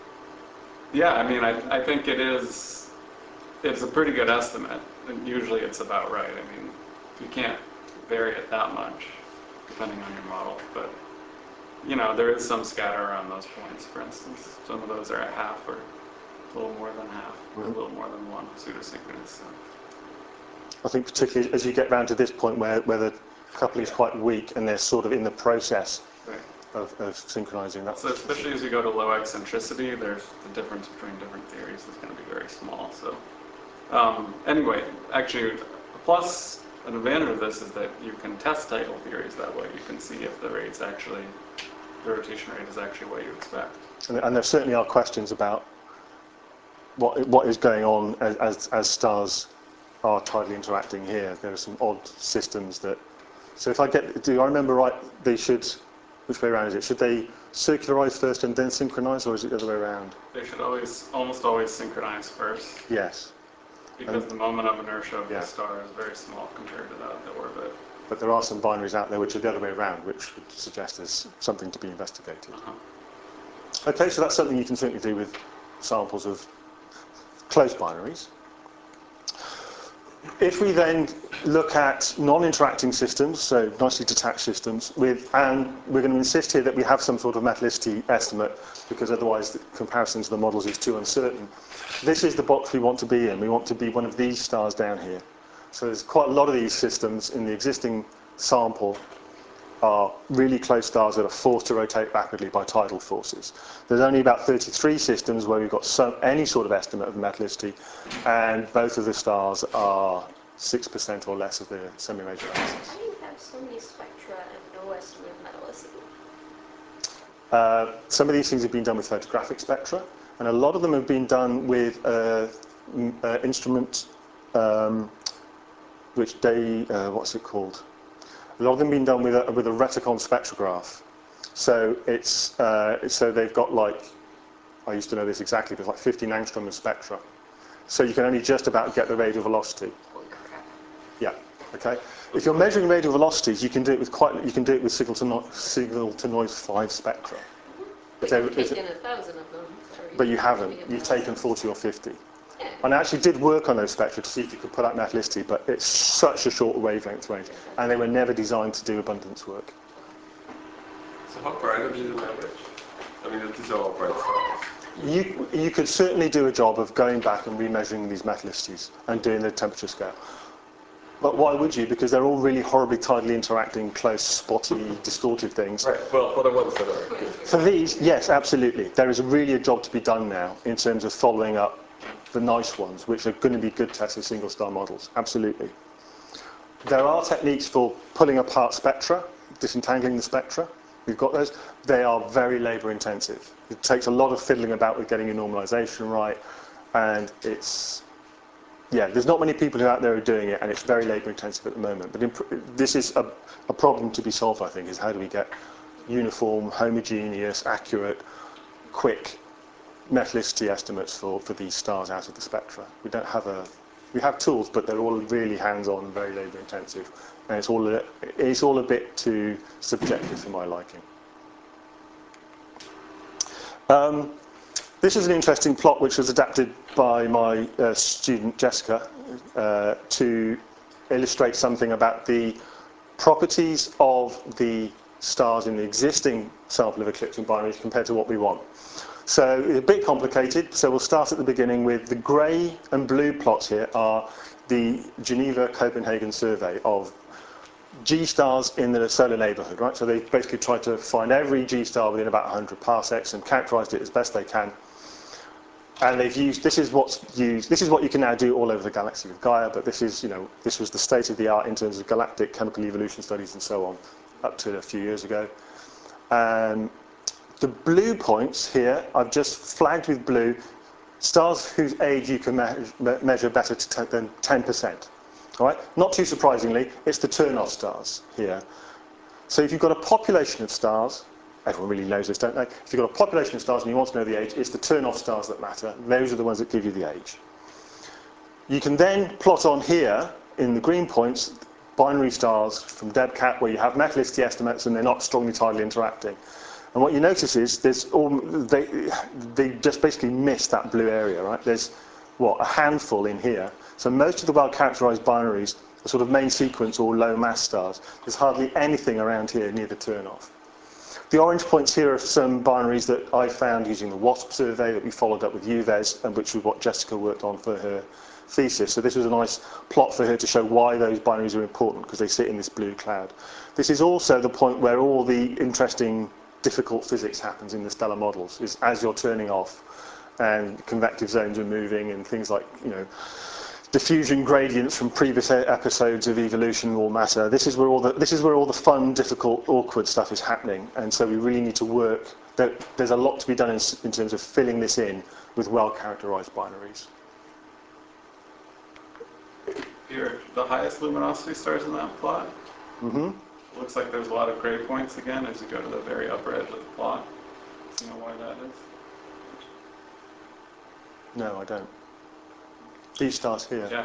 yeah, I mean, I, I think it is, it's a pretty good estimate. And usually it's about right. I mean, you can't vary it that much, depending on your model. But, you know, there is some scatter around those points, for instance. Some of those are at half or a little more than half, or a little more than one pseudosynchronous. So. I think particularly as you get round to this point where, where the coupling is quite weak and they're sort of in the process Right. of, of synchronizing that. So especially as you go to low eccentricity, there's the difference between different theories is going to be very small. So um, anyway, actually, a plus, an advantage of this is that you can test tidal theories that way. You can see if the rate's actually, the rotation rate is actually what you expect. And, and there certainly are questions about what what is going on as, as, as stars are tidally interacting here. There are some odd systems that. So if I get, do I remember right? They should. Which way around is it? Should they circularize first and then synchronize, or is it the other way around? They should always, almost always synchronize first. Yes. Because and, the moment of inertia of yeah. the star is very small compared to that, the orbit. But there are some binaries out there which are the other way around, which would suggest there's something to be investigated. Uh-huh. Okay, so that's something you can certainly do with samples of close binaries. If we then look at non-interacting systems, so nicely detached systems, with, and we're going to insist here that we have some sort of metallicity estimate, because otherwise the comparison to the models is too uncertain. This is the box we want to be in. We want to be one of these stars down here. So there's quite a lot of these systems in the existing sample are really close stars that are forced to rotate rapidly by tidal forces. There's only about thirty-three systems where we've got some, any sort of estimate of metallicity, and both of the stars are six percent or less of the semi-major axis. How do you have so many spectra and no estimate of metallicity? Uh, some of these things have been done with photographic spectra, and a lot of them have been done with uh, uh, instrument, um, which they, uh, what's it called? A lot of them have been done with a, with a reticon spectrograph. So it's uh, so they've got like I used to know this exactly, but it's like fifteen angstrom of spectra. So you can only just about get the radial velocity. Holy crap. Yeah. Okay. If you're measuring radial velocities, you can do it with quite. You can do it with signal to no, signal to noise five spectra. But There- you've is taken it- a thousand of them. So But you can haven't. give me a You've thousand. taken forty or fifty. Yeah. And I actually did work on those spectra to see if you could put out metallicity, but it's such a short wavelength range, and they were never designed to do abundance work. So how bright are these on average? I mean, these are all bright stars. You, you could certainly do a job of going back and remeasuring these metallicities and doing the temperature scale. But why would you? Because they're all really horribly tidally interacting, close, spotty, distorted things. Right, well, for the ones that are good. For these, yes, absolutely. There is really a job to be done now in terms of following up the nice ones, which are going to be good tests of single star models. Absolutely. There are techniques for pulling apart spectra, disentangling the spectra. We've got those. They are very labour intensive. It takes a lot of fiddling about with getting your normalisation right, and it's, yeah, there's not many people who are out there who are doing it, and it's very labour intensive at the moment. But imp- this is a, a problem to be solved, I think, is how do we get uniform, homogeneous, accurate, quick metallicity estimates for, for these stars out of the spectra. We don't have a, we have tools, but they're all really hands-on and very labour intensive, and it's all a, it's all a bit too subjective for my liking. Um, this is an interesting plot which was adapted by my uh, student Jessica uh, to illustrate something about the properties of the stars in the existing sample of eclipsing binaries compared to what we want. So it's a bit complicated, so we'll start at the beginning with the grey and blue plots here are the Geneva-Copenhagen survey of G stars in the solar neighbourhood, right? So they basically tried to find every G star within about one hundred parsecs and characterised it as best they can. And they've used, this is what's used, this is what you can now do all over the galaxy with Gaia, but this is, you know, this was the state of the art in terms of galactic chemical evolution studies and so on, up to a few years ago. Um, The blue points here, I've just flagged with blue, stars whose age you can me me measure better to ten, than ten percent. All right? Not too surprisingly, it's the turn-off stars here. So if you've got a population of stars, everyone really knows this, don't they? If you've got a population of stars and you want to know the age, it's the turn-off stars that matter. Those are the ones that give you the age. You can then plot on here, in the green points, binary stars from DebCat where you have metallicity estimates and they're not strongly tidally interacting. And what you notice is there's all, they, they just basically miss that blue area, right? There's, what, a handful in here. So most of the well-characterized binaries are sort of main sequence or low mass stars. There's hardly anything around here near the turn-off. The orange points here are some binaries that I found using the WASP survey that we followed up with U V E S, and which was what Jessica worked on for her thesis. So this was a nice plot for her to show why those binaries are important, because they sit in this blue cloud. This is also the point where all the interesting difficult physics happens in the stellar models, is as you're turning off and convective zones are moving and things like, you know, diffusion gradients from previous episodes of evolution all matter. This is where all the this is where all the fun, difficult, awkward stuff is happening, and so we really need to work. There, there's a lot to be done in, in terms of filling this in with well-characterized binaries. Here, the highest luminosity stars in that plot. Mm-hmm. Looks like there's a lot of gray points again as you go to the very upper edge of the plot. Do you know why that is? No, I don't. These stars here. Yeah.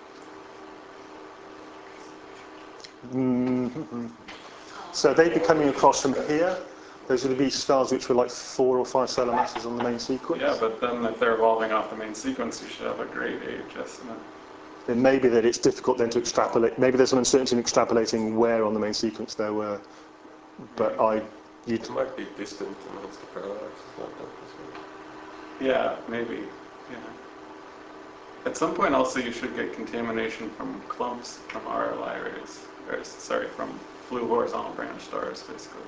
Mm-hmm. So they'd be coming across from here. Those would be stars which were like four or five solar masses on the main sequence. Yeah, but then if they're evolving off the main sequence, you should have a great age estimate. It may be that it's difficult then to extrapolate. Maybe there's some uncertainty in extrapolating where on the main sequence there were. But I, you'd, It might be distant amongst the parallaxes, not that this Yeah, maybe. Yeah. At some point also you should get contamination from clumps from R L I rays. Or, sorry, from blue horizontal branch stars, basically.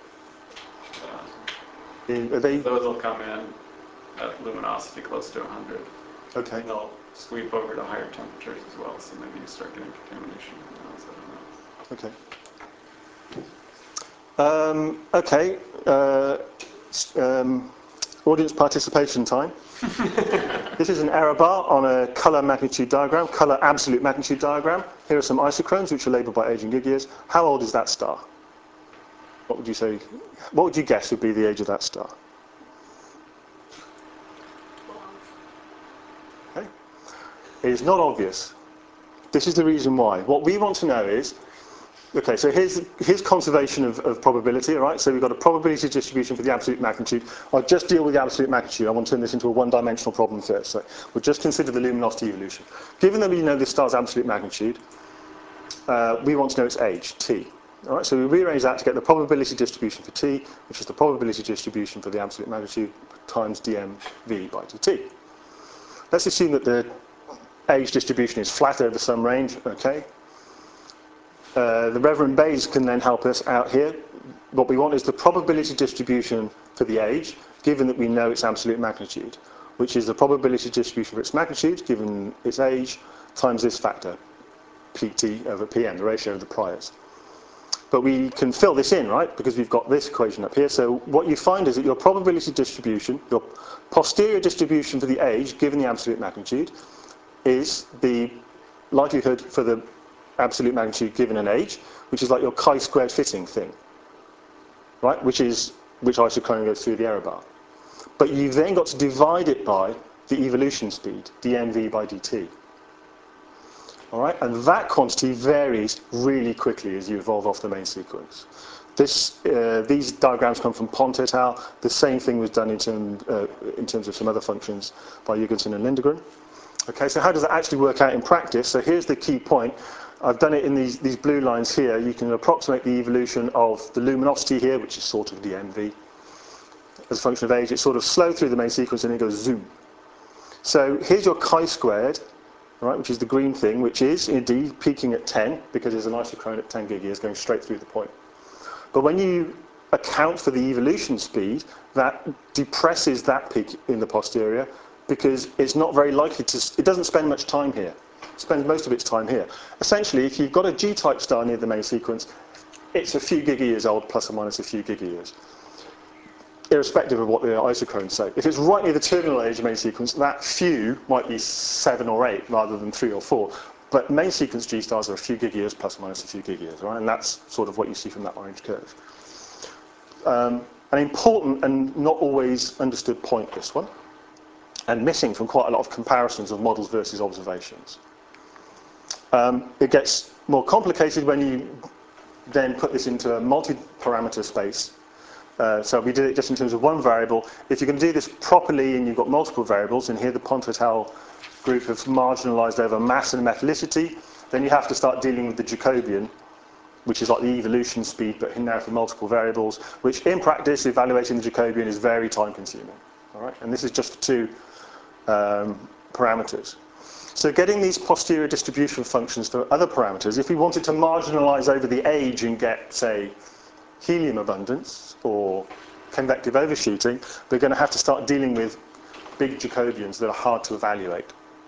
Uh, are they those will come in at luminosity close to one hundred. okay? And they'll sweep over to higher temperatures as well, so maybe you start getting contamination from those, I don't know. Okay. Um, okay. Uh, um, audience participation time. This is an error bar on a color magnitude diagram, color absolute magnitude diagram. Here are some isochrones which are labeled by age in gig years. How old is that star? What would you say? What would you guess would be the age of that star? It is not obvious. This is the reason why. What we want to know is, okay, so here's, here's conservation of, of probability, all right? So we've got a probability distribution for the absolute magnitude. I'll just deal with the absolute magnitude. I want to turn this into a one-dimensional problem first. So we'll just consider the luminosity evolution. Given that we know this star's absolute magnitude, uh, we want to know its age, t. All right, so we rearrange that to get the probability distribution for t, which is the probability distribution for the absolute magnitude times dmv by dt. Let's assume that the age distribution is flat over some range, okay? Uh, the Reverend Bayes can then help us out here. What we want is the probability distribution for the age, given that we know its absolute magnitude, which is the probability distribution for its magnitude, given its age, times this factor, pt over pm, the ratio of the priors. But we can fill this in, right, because we've got this equation up here. So what you find is that your probability distribution, your posterior distribution for the age, given the absolute magnitude, is the likelihood for the absolute magnitude given an age, which is like your chi-squared fitting thing, right, which is which isochrone goes through the error bar. But you've then got to divide it by the evolution speed, dmv by dt. All right, and that quantity varies really quickly as you evolve off the main sequence. This, uh, these diagrams come from Pont et al. The same thing was done in, term, uh, in terms of some other functions by Jorgensen and Lindegren. Okay, so how does that actually work out in practice? So here's the key point. I've done it in these, these blue lines here. You can approximate the evolution of the luminosity here, which is sort of dmv. As a function of age, it's sort of slow through the main sequence and it goes zoom. So here's your chi-squared, right, which is the green thing, which is indeed peaking at ten, because there's an isochrone at ten gig years going straight through the point. But when you account for the evolution speed, that depresses that peak in the posterior, because it's not very likely to, it doesn't spend much time here. It spends most of its time here. Essentially, if you've got a G-type star near the main sequence, it's a few gigayears old, plus or minus a few gigayears, irrespective of what the isochrones say. If it's right near the terminal age of main sequence, that few might be seven or eight rather than three or four. But main sequence G stars are a few gig years plus or minus a few gig years, right? And that's sort of what you see from that orange curve. Um, an important and not always understood point, this one, and missing from quite a lot of comparisons of models versus observations. Um, it gets more complicated when you then put this into a multi-parameter space. Uh, so we did it just in terms of one variable. If you're going to do this properly and you've got multiple variables, and here the Pont et al. Group have marginalized over mass and metallicity, then you have to start dealing with the Jacobian, which is like the evolution speed, but now for multiple variables, which in practice, evaluating the Jacobian is very time consuming. All right? And this is just for two um, parameters. So getting these posterior distribution functions for other parameters, if we wanted to marginalize over the age and get, say, helium abundance or convective overshooting, we're going to have to start dealing with big Jacobians that are hard to evaluate.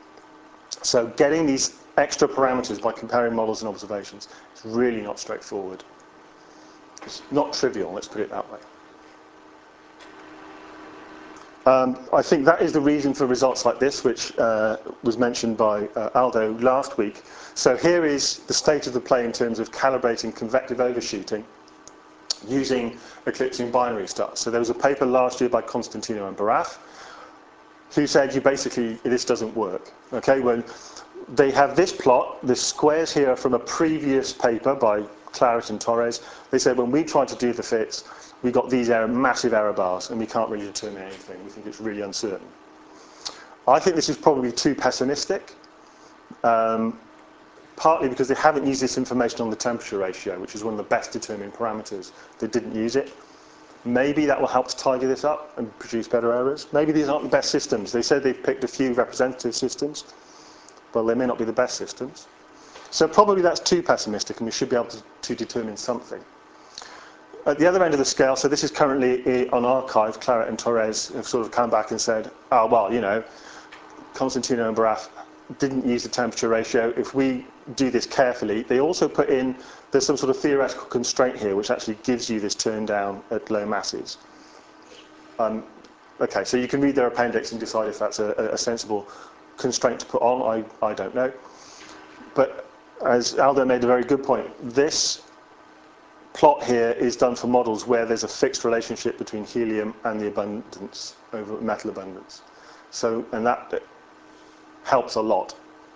So getting these extra parameters by comparing models and observations is really not straightforward. It's not trivial, let's put it that way. Um, I think that is the reason for results like this, which uh, was mentioned by uh, Aldo last week. So here is the state of the play in terms of calibrating convective overshooting using eclipsing binary stars. So there was a paper last year by Constantino and Baraf who said you basically, this doesn't work. Okay, when they have this plot, the squares here are from a previous paper by Claret and Torres. They said when we tried to do the fits, we got these error, massive error bars, and we can't really determine anything. We think it's really uncertain. I think this is probably too pessimistic, um, partly because they haven't used this information on the temperature ratio, which is one of the best determined parameters. They didn't use it. Maybe that will help to tidy this up and produce better errors. Maybe these aren't the best systems. They said they've picked a few representative systems. Well, they may not be the best systems. So probably that's too pessimistic, and we should be able to, to determine something. At the other end of the scale, so this is currently on archive, Claret and Torres have sort of come back and said, oh, well, you know, Constantino and Baraf didn't use the temperature ratio. If we do this carefully, they also put in, there's some sort of theoretical constraint here which actually gives you this turn down at low masses. Um, okay, so you can read their appendix and decide if that's a, a sensible constraint to put on. I, I don't know. But as Aldo made a very good point, this plot here is done for models where there's a fixed relationship between helium and the abundance over metal abundance. So, and that helps a lot.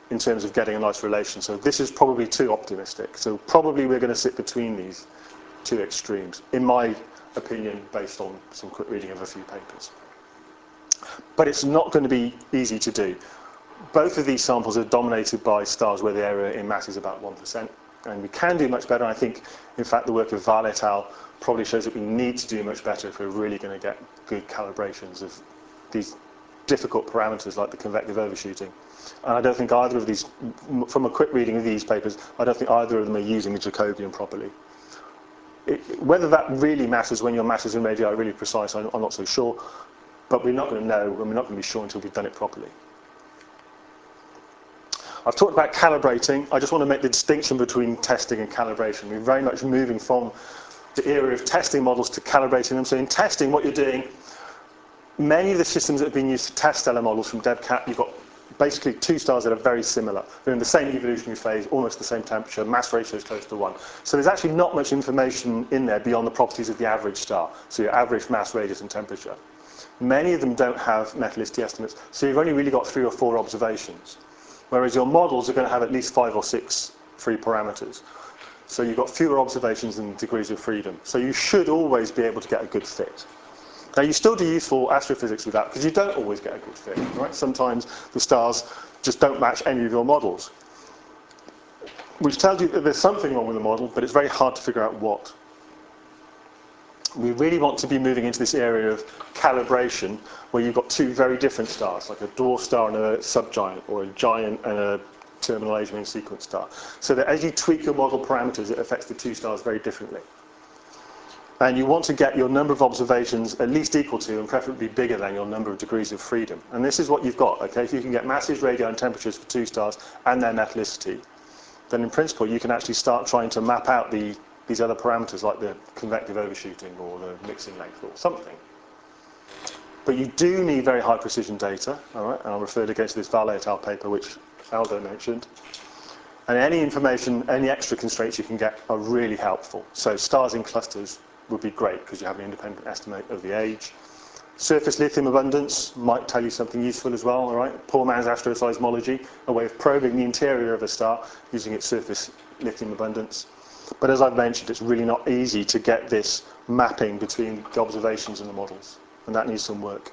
in terms of getting a nice relation. So this is probably too optimistic. So probably we're going to sit between these two extremes, in my opinion, based on some quick reading of a few papers. But it's not going to be easy to do. Both of these samples are dominated by stars where the area in mass is about one percent. And we can do much better. I think, in fact, the work of Val et al. Probably shows that we need to do much better if we're really going to get good calibrations of these difficult parameters like the convective overshooting. And I don't think either of these, from a quick reading of these papers, I don't think either of them are using the Jacobian properly. It, whether that really matters when your masses and radii are really precise, I'm, I'm not so sure. But we're not going to know, and we're not going to be sure until we've done it properly. I've talked about calibrating. I just want to make the distinction between testing and calibration. We're very much moving from the era of testing models to calibrating them. So in testing, what you're doing, many of the systems that have been used to test stellar models from DebCat, you've got basically two stars that are very similar. They're in the same evolutionary phase, almost the same temperature, mass ratio is close to one. So there's actually not much information in there beyond the properties of the average star, so your average mass, radius, and temperature. Many of them don't have metallicity estimates, so you've only really got three or four observations. Whereas your models are going to have at least five or six free parameters. So you've got fewer observations and degrees of freedom. So you should always be able to get a good fit. Now you still do useful astrophysics with that, because you don't always get a good fit, right? Sometimes the stars just don't match any of your models, which tells you that there's something wrong with the model, but it's very hard to figure out what. We really want to be moving into this area of calibration where you've got two very different stars, like a dwarf star and a subgiant, or a giant and a terminal age main sequence star. So that as you tweak your model parameters, it affects the two stars very differently. And you want to get your number of observations at least equal to, and preferably bigger than, your number of degrees of freedom. And this is what you've got, okay? If you can get masses, radii, and temperatures for two stars and their metallicity, then in principle you can actually start trying to map out the these other parameters like the convective overshooting or the mixing length or something. But you do need very high precision data, all right? And I'll refer again to this Val et al. Paper, which Aldo mentioned. And any information, any extra constraints you can get are really helpful. So stars in clusters would be great because you have an independent estimate of the age. Surface lithium abundance might tell you something useful as well, all right? Poor man's astroseismology, a way of probing the interior of a star using its surface lithium abundance. But as I've mentioned, it's really not easy to get this mapping between the observations and the models, and that needs some work.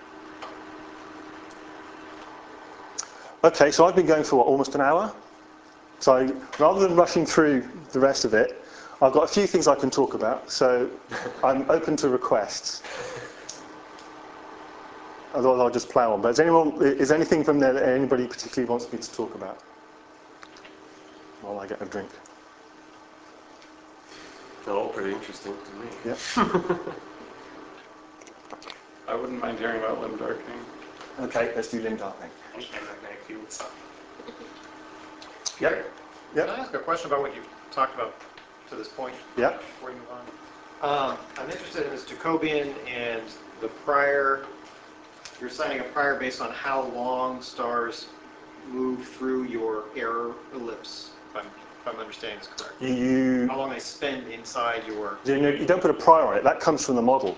Okay, so I've been going for what, almost an hour? So I, rather than rushing through the rest of it, I've got a few things I can talk about, so I'm open to requests. Otherwise I'll just plough on. But is, anyone, is anything from there that anybody particularly wants me to talk about while I get a drink? They're all pretty interesting to me. Yeah. I wouldn't mind hearing about limb darkening. Okay, let's do limb darkening. And magnetic field stuff. Yep. Can I Yep. ask a question about what you've talked about to this point? Yep. Before we move on. Um, I'm interested in this Jacobian and the prior. You're assigning a prior based on how long stars move through your error ellipse, if I'm, if I'm understanding this correct. You, How long they spend inside your... you, know, you don't put a prior on it. That comes from the model.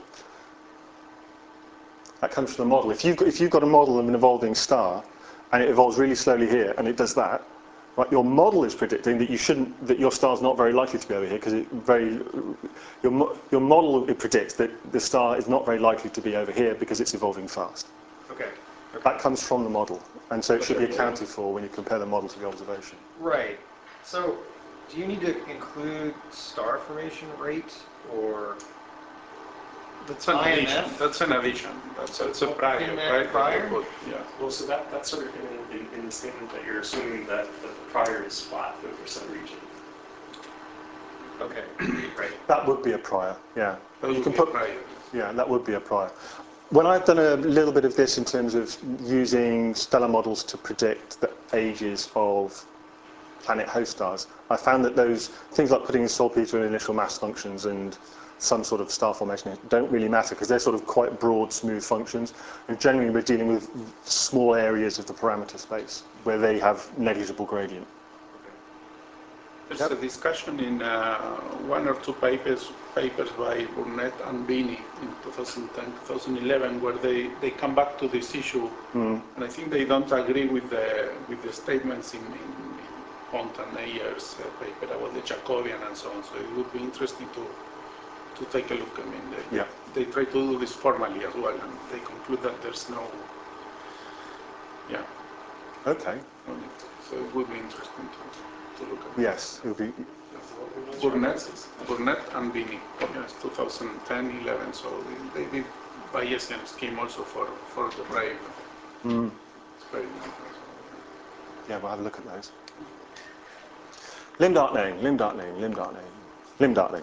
That comes from the model. If you've got, if you've got a model of an evolving star, and it evolves really slowly here, and it does that, right, your model is predicting that you shouldn't, that your star's not very likely to be over here, because it very, your, your model it predicts that the star is not very likely to be over here because it's evolving fast. Okay. Okay. That comes from the model, and so it should be accounted for when you compare the model to the observation. Right. So, do you need to include star formation rate, or That's an I M Avicii. F? That's an Avicii. That's a, it's a prior, In that right? prior? Yeah. Well, so that, that's sort of in, in, in the statement that you're assuming that the prior is flat over some region. Okay. Right. That would be a prior, yeah. That You would can be a put, prior. yeah, that would be a prior. When I've done a little bit of this in terms of using stellar models to predict the ages of planet host stars, I found that those things like putting in saltpeter and initial mass functions and some sort of star formation don't really matter because they're sort of quite broad, smooth functions. And generally we're dealing with small areas of the parameter space where they have negligible gradient. There's Yep. a discussion in uh, one or two papers papers by Burnett and Bini in twenty ten, twenty eleven, where they, they come back to this issue, Mm. and I think they don't agree with the with the statements in, in, in Pont and Ayer's uh, paper about the Jacobian and so on. So it would be interesting to to take a look. I mean, they, Yeah. they try to do this formally as well, and they conclude that there's no, yeah. Okay. So it would be interesting to, to look at. Yes, it'll be. Burnett, Burnett and Bini, yes, twenty ten, eleven, so they, they did Bayesian scheme also for, for the Brave. Mm. Brave. Yeah, we'll have a look at those. Limb darkening, limb darkening, limb darkening, limb darkening.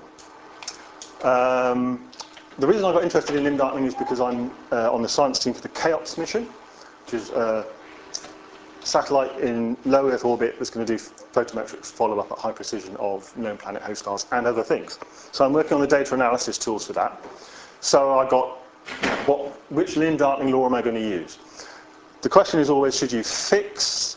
Um, the reason I got interested in limb darkening is because I'm uh, on the science team for the CHAOPS mission, which is a satellite in low Earth orbit that's going to do photometrics follow-up at high precision of known planet host stars and other things. So I'm working on the data analysis tools for that. So I got, what, which limb darkening law am I going to use? The question is always, should you fix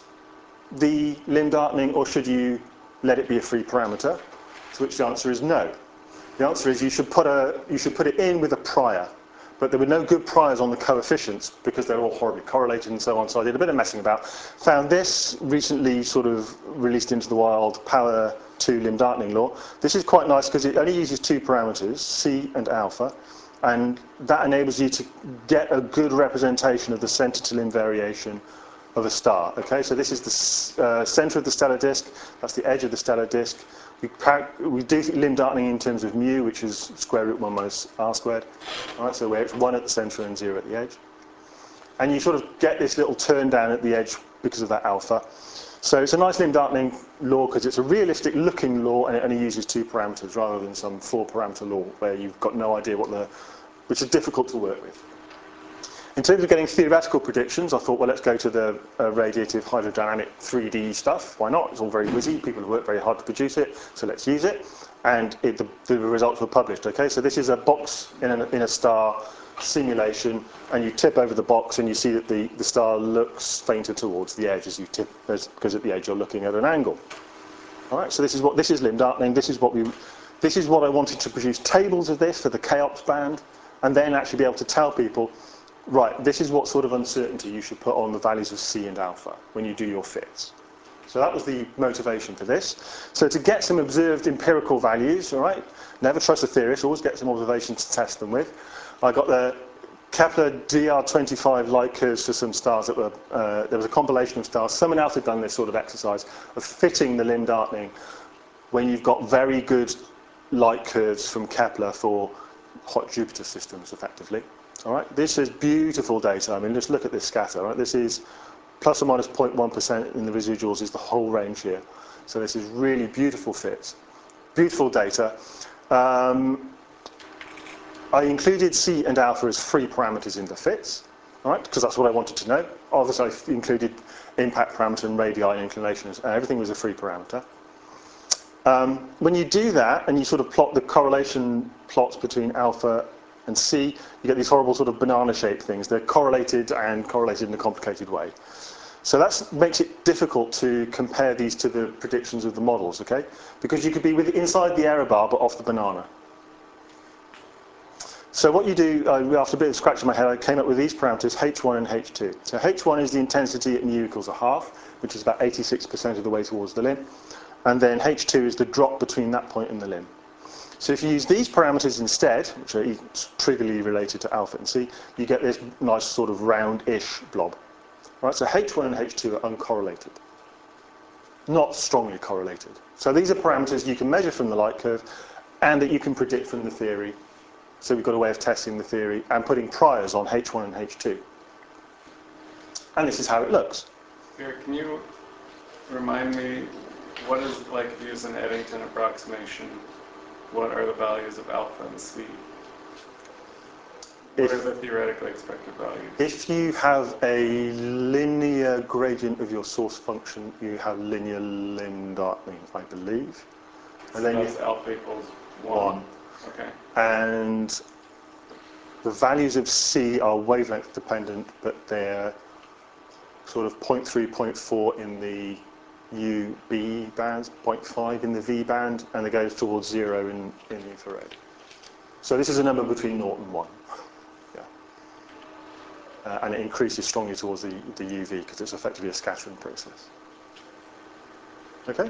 the limb darkening or should you let it be a free parameter? To which the answer is no. The answer is you should put a you should put it in with a prior, but there were no good priors on the coefficients because they're all horribly correlated and so on. So I did a bit of messing about. Found this recently sort of released into the wild Power two limb darkening law. This is quite nice because it only uses two parameters, C and alpha, and that enables you to get a good representation of the center to limb variation of a star. Okay, so this is the uh, center of the stellar disk. That's the edge of the stellar disk. We, we do limb darkening in terms of mu, which is square root one minus r squared. All right, so where it's one at the center and zero at the edge. And you sort of get this little turn down at the edge because of that alpha. So it's a nice limb darkening law because it's a realistic looking law and it only uses two parameters rather than some four parameter law where you've got no idea what the, which is difficult to work with. In terms of getting theoretical predictions, I thought, well, let's go to the uh, radiative hydrodynamic three D stuff. Why not? It's all very whizzy. People have worked very hard to produce it, so let's use it. And it, the, the results were published. Okay, so this is a box in a, in a star simulation, and you tip over the box, and you see that the, the star looks fainter towards the edge as you tip, as, because at the edge you're looking at an angle. All right, so this is what this is limb darkening. This is what we, this is what I wanted to produce tables of this for the CHAOPS band, and then actually be able to tell people, right, this is what sort of uncertainty you should put on the values of C and alpha when you do your fits. So that was the motivation for this. So to get some observed empirical values, all right, never trust a theorist, always get some observations to test them with. I got the Kepler D R twenty-five light curves for some stars that were, uh, there was a compilation of stars. Someone else had done this sort of exercise of fitting the limb darkening when you've got very good light curves from Kepler for hot Jupiter systems, effectively. All right, this is beautiful data. I mean, just look at this scatter. Right? This is plus or minus zero point one percent in the residuals is the whole range here. So this is really beautiful fits, beautiful data. Um, I included C and alpha as free parameters in the fits, all right, because that's what I wanted to know. Obviously, I included impact parameter and radii and inclination. And everything was a free parameter. Um, when you do that and you sort of plot the correlation plots between alpha and C, you get these horrible sort of banana-shaped things. They're correlated and correlated in a complicated way. So that makes it difficult to compare these to the predictions of the models, okay? Because you could be with inside the error bar but off the banana. So what you do, uh, after a bit of scratching my head, I came up with these parameters, H one and H two. So H one is the intensity at mu equals a half, which is about eighty-six percent of the way towards the limb. And then H two is the drop between that point and the limb. So if you use these parameters instead, which are trivially related to alpha and C, you get this nice sort of round-ish blob. Right, so H one and H two are uncorrelated, not strongly correlated. So these are parameters you can measure from the light curve and that you can predict from the theory. So we've got a way of testing the theory and putting priors on H one and H two. And this is how it looks. Here, can you remind me, what is, like, if you use an Eddington approximation, what are the values of alpha and C? What If, are the theoretically expected values? if you have a linear gradient of your source function, you have linear limb darkening, I believe. And So then that's you, alpha equals one. one. Okay. And the values of C are wavelength dependent, but they're sort of zero point three, zero point four in the U B bands, zero point five in the V band, and it goes towards zero in, in the infrared. So this is a number between zero and one. Yeah. Uh, and it increases strongly towards the, the U V because it's effectively a scattering process. Okay?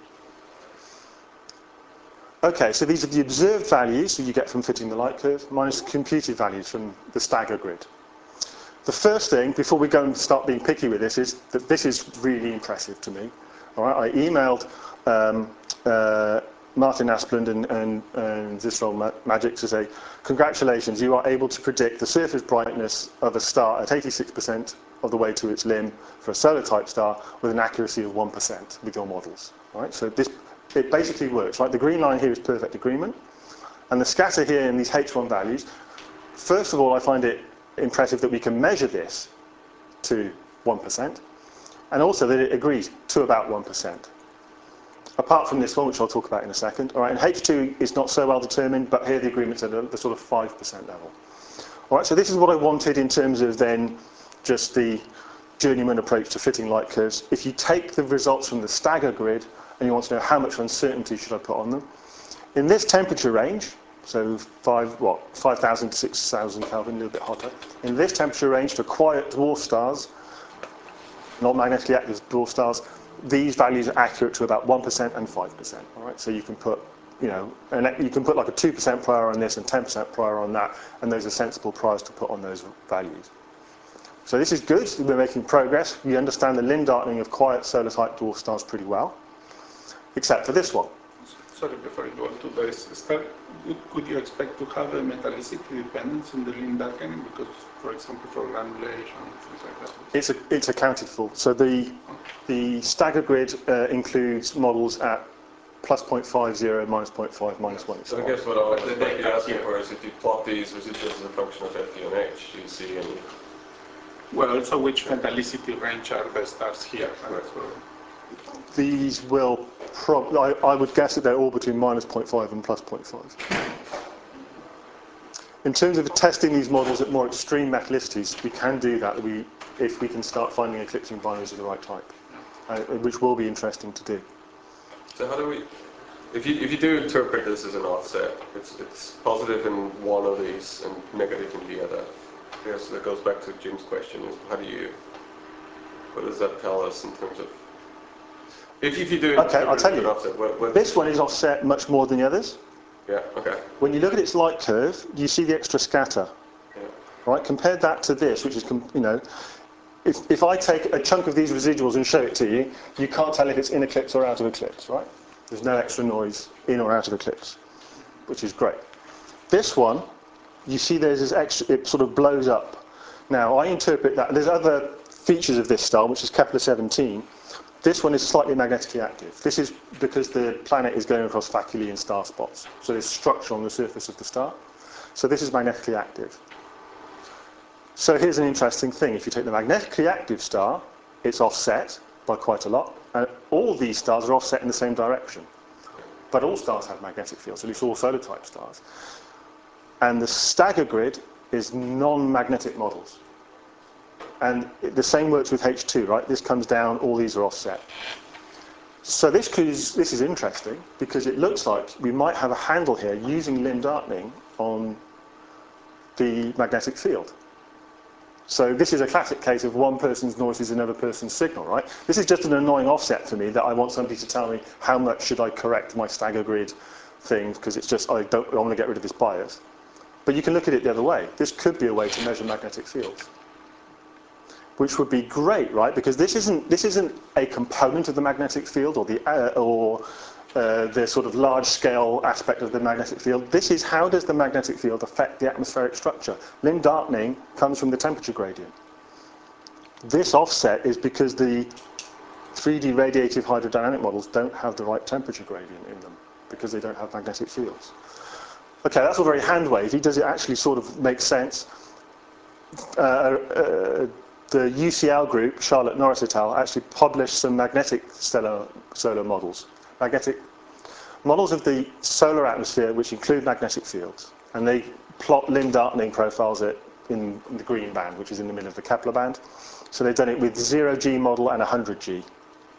Okay, so these are the observed values that you get from fitting the light curve, minus the computed values from the stagger grid. The first thing, before we go and start being picky with this, is that this is really impressive to me. All right, I emailed um, uh, Martin Asplund and, and, and Zisrol Magic to say, congratulations, you are able to predict the surface brightness of a star at eighty-six percent of the way to its limb for a solar type star with an accuracy of one percent with your models. All right, so this, it basically works. Right? The green line here is perfect agreement, and the scatter here in these H one values, first of all, I find it impressive that we can measure this to one percent, and also that it agrees to about one percent. Apart from this one, which I'll talk about in a second. All right, and H two is not so well determined, but here the agreement's at the sort of five percent level. All right, so this is what I wanted in terms of then just the journeyman approach to fitting light curves. If you take the results from the stagger grid and you want to know how much uncertainty should I put on them, in this temperature range, so five, what, five thousand to six thousand Kelvin, a little bit hotter. In this temperature range for quiet dwarf stars, not magnetically active dwarf stars, these values are accurate to about one percent and five percent. All right, so you can put, you know, and you can put like a two percent prior on this and ten percent prior on that, and those are sensible priors to put on those values. So this is good. We're making progress. We understand the limb darkening of quiet solar type dwarf stars pretty well, except for this one. Sorry, before you go on to this, start, could you expect to have a metallicity dependence in the limb darkening? Because, for example, for granulation and things like that. It's, a, it's accounted for. So the, the stagger grid uh, includes models at plus zero point five zero, minus zero point five, minus one. So I guess what I was maybe asking for is if you plot these residuals as a function of F E on H, do you see any? Well, also which metallicity range are the stars here? Right. So, These will probably, I, I would guess that they're all between minus zero point five and plus zero point five. In terms of testing these models at more extreme metallicities, we can do that we, if we can start finding eclipsing binaries of the right type, uh, which will be interesting to do. So how do we, if you if you do interpret this as an offset, it's it's positive in one of these and negative in the other. I guess that goes back to Jim's question: is how do you, what does that tell us in terms of? If, if you do Okay, I'll tell an you. offset, what, what, This one is offset much more than the others. yeah, okay. When you look at its light curve, you see the extra scatter. Yeah. Right? Compare that to this, which is, you know, if, if I take a chunk of these residuals and show it to you, you can't tell if it's in eclipse or out of eclipse, right? There's no extra noise in or out of eclipse, which is great. This one, you see there's this extra, it sort of blows up. Now, I interpret that, there's other features of this star, which is Kepler seventeen. This one is slightly magnetically active. This is because the planet is going across faculae and star spots. So there's structure on the surface of the star. So this is magnetically active. So here's an interesting thing. If you take the magnetically active star, it's offset by quite a lot. And all these stars are offset in the same direction. But all stars have magnetic fields, at least all solar type stars. And the stagger grid is non-magnetic models. And the same works with H two, right? This comes down, all these are offset. So this is, this is interesting because it looks like we might have a handle here using limb darkening on the magnetic field. So this is a classic case of one person's noise is another person's signal, right? This is just an annoying offset for me that I want somebody to tell me how much should I correct my stagger grid thing because it's just, I don't I want to get rid of this bias. But you can look at it the other way. This could be a way to measure magnetic fields, which would be great, right? Because this isn't this isn't a component of the magnetic field or the uh, or uh, the sort of large-scale aspect of the magnetic field. This is how does the magnetic field affect the atmospheric structure? Limb darkening comes from the temperature gradient. This offset is because the three D radiative hydrodynamic models don't have the right temperature gradient in them because they don't have magnetic fields. Okay, that's all very hand-wavy. Does it actually sort of make sense? Uh, uh, the U C L group, Charlotte Norris et al., actually published some magnetic stellar solar models. Magnetic models of the solar atmosphere which include magnetic fields. And they plot limb darkening profiles at, in the green band, which is in the middle of the Kepler band. So they've done it with zero G model and one hundred G.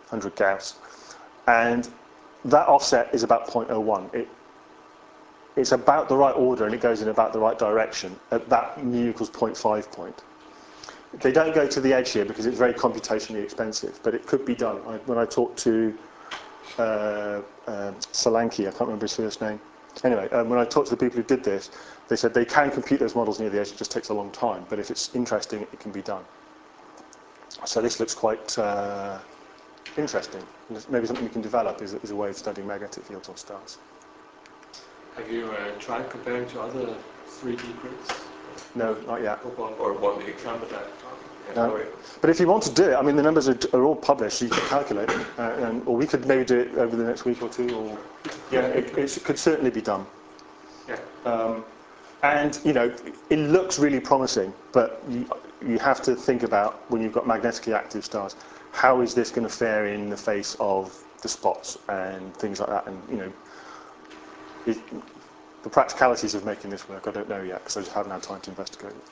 hundred Gauss. And that offset is about zero point zero one. It, it's about the right order and it goes in about the right direction at that mu equals zero point five point. They don't go to the edge here because it's very computationally expensive, but it could be done. I, when I talked to uh, uh, Solanki, I can't remember his first name. Anyway, um, when I talked to the people who did this, they said they can compute those models near the edge, it just takes a long time, but if it's interesting, it can be done. So this looks quite uh, interesting. Maybe something we can develop is, is a way of studying magnetic fields on stars. Have you uh, tried comparing to other three D grids? No, not yet. Or one big example that? No. But if you want to do it, I mean, the numbers are, are all published, so you can calculate it. Uh, and, or we could maybe do it over the next week or two. Or, yeah, it, it could certainly be done. Yeah. Um, and, you know, it looks really promising, but you, you have to think about, when you've got magnetically active stars, how is this going to fare in the face of the spots and things like that? And, you know, it, the practicalities of making this work, I don't know yet, because I just haven't had time to investigate it.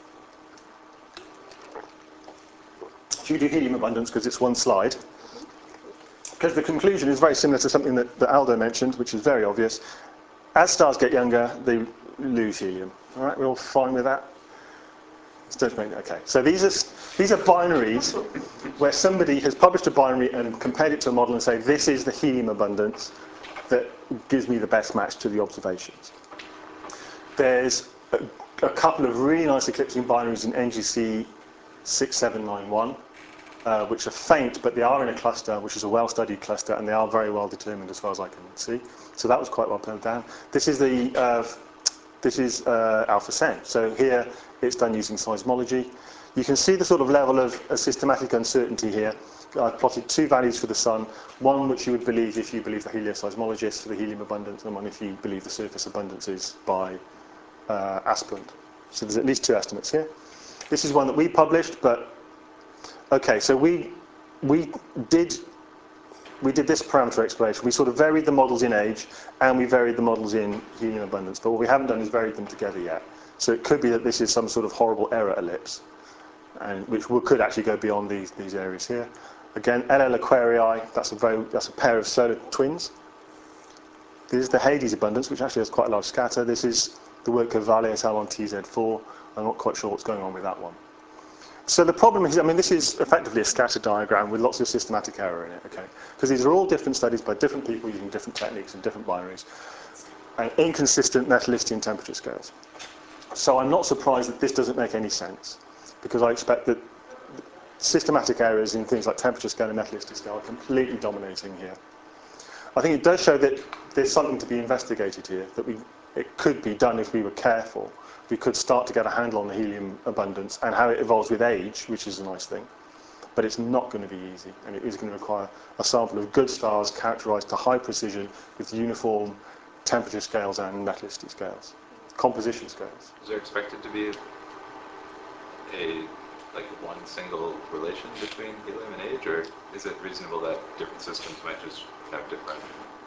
Should we do helium abundance, because it's one slide? Because the conclusion is very similar to something that, that Aldo mentioned, which is very obvious. As stars get younger, they lose helium. All right, we're all fine with that? Okay, so these are, these are binaries where somebody has published a binary and compared it to a model and say, this is the helium abundance that gives me the best match to the observations. There's a, a couple of really nice eclipsing binaries in N G C six seven nine one, uh, which are faint, but they are in a cluster, which is a well-studied cluster, and they are very well determined as far as I can see. So that was quite well put down. This is the uh, this is uh, Alpha Cent. So here it's done using seismology. You can see the sort of level of uh, systematic uncertainty here. I've plotted two values for the sun, one which you would believe if you believe the helioseismologist for the helium abundance, and one if you believe the surface abundance is by uh, Asplund. So there's at least two estimates here. This is one that we published, but okay, so we we did we did this parameter exploration. We sort of varied the models in age, and we varied the models in helium abundance, but what we haven't done is varied them together yet. So it could be that this is some sort of horrible error ellipse, and which could actually go beyond these these areas here. Again, L L Aquarii, that's a very that's a pair of solar twins. This is the Hades abundance, which actually has quite a large scatter. This is the work of Valle et al on T Z four. I'm not quite sure what's going on with that one. So the problem is, I mean, this is effectively a scatter diagram with lots of systematic error in it, okay? Because these are all different studies by different people using different techniques and different binaries, and inconsistent Netalistian temperature scales. So I'm not surprised that this doesn't make any sense, because I expect that systematic errors in things like temperature scale and Netalistic scale are completely dominating here. I think it does show that there's something to be investigated here, that we, it could be done if we were careful. We could start to get a handle on the helium abundance and how it evolves with age, which is a nice thing. But it's not going to be easy, and it is going to require a sample of good stars characterized to high precision with uniform temperature scales and Netalistic scales, composition scales. Is there expected to be a like one single relation between helium and age, or is it reasonable that different systems might just have different?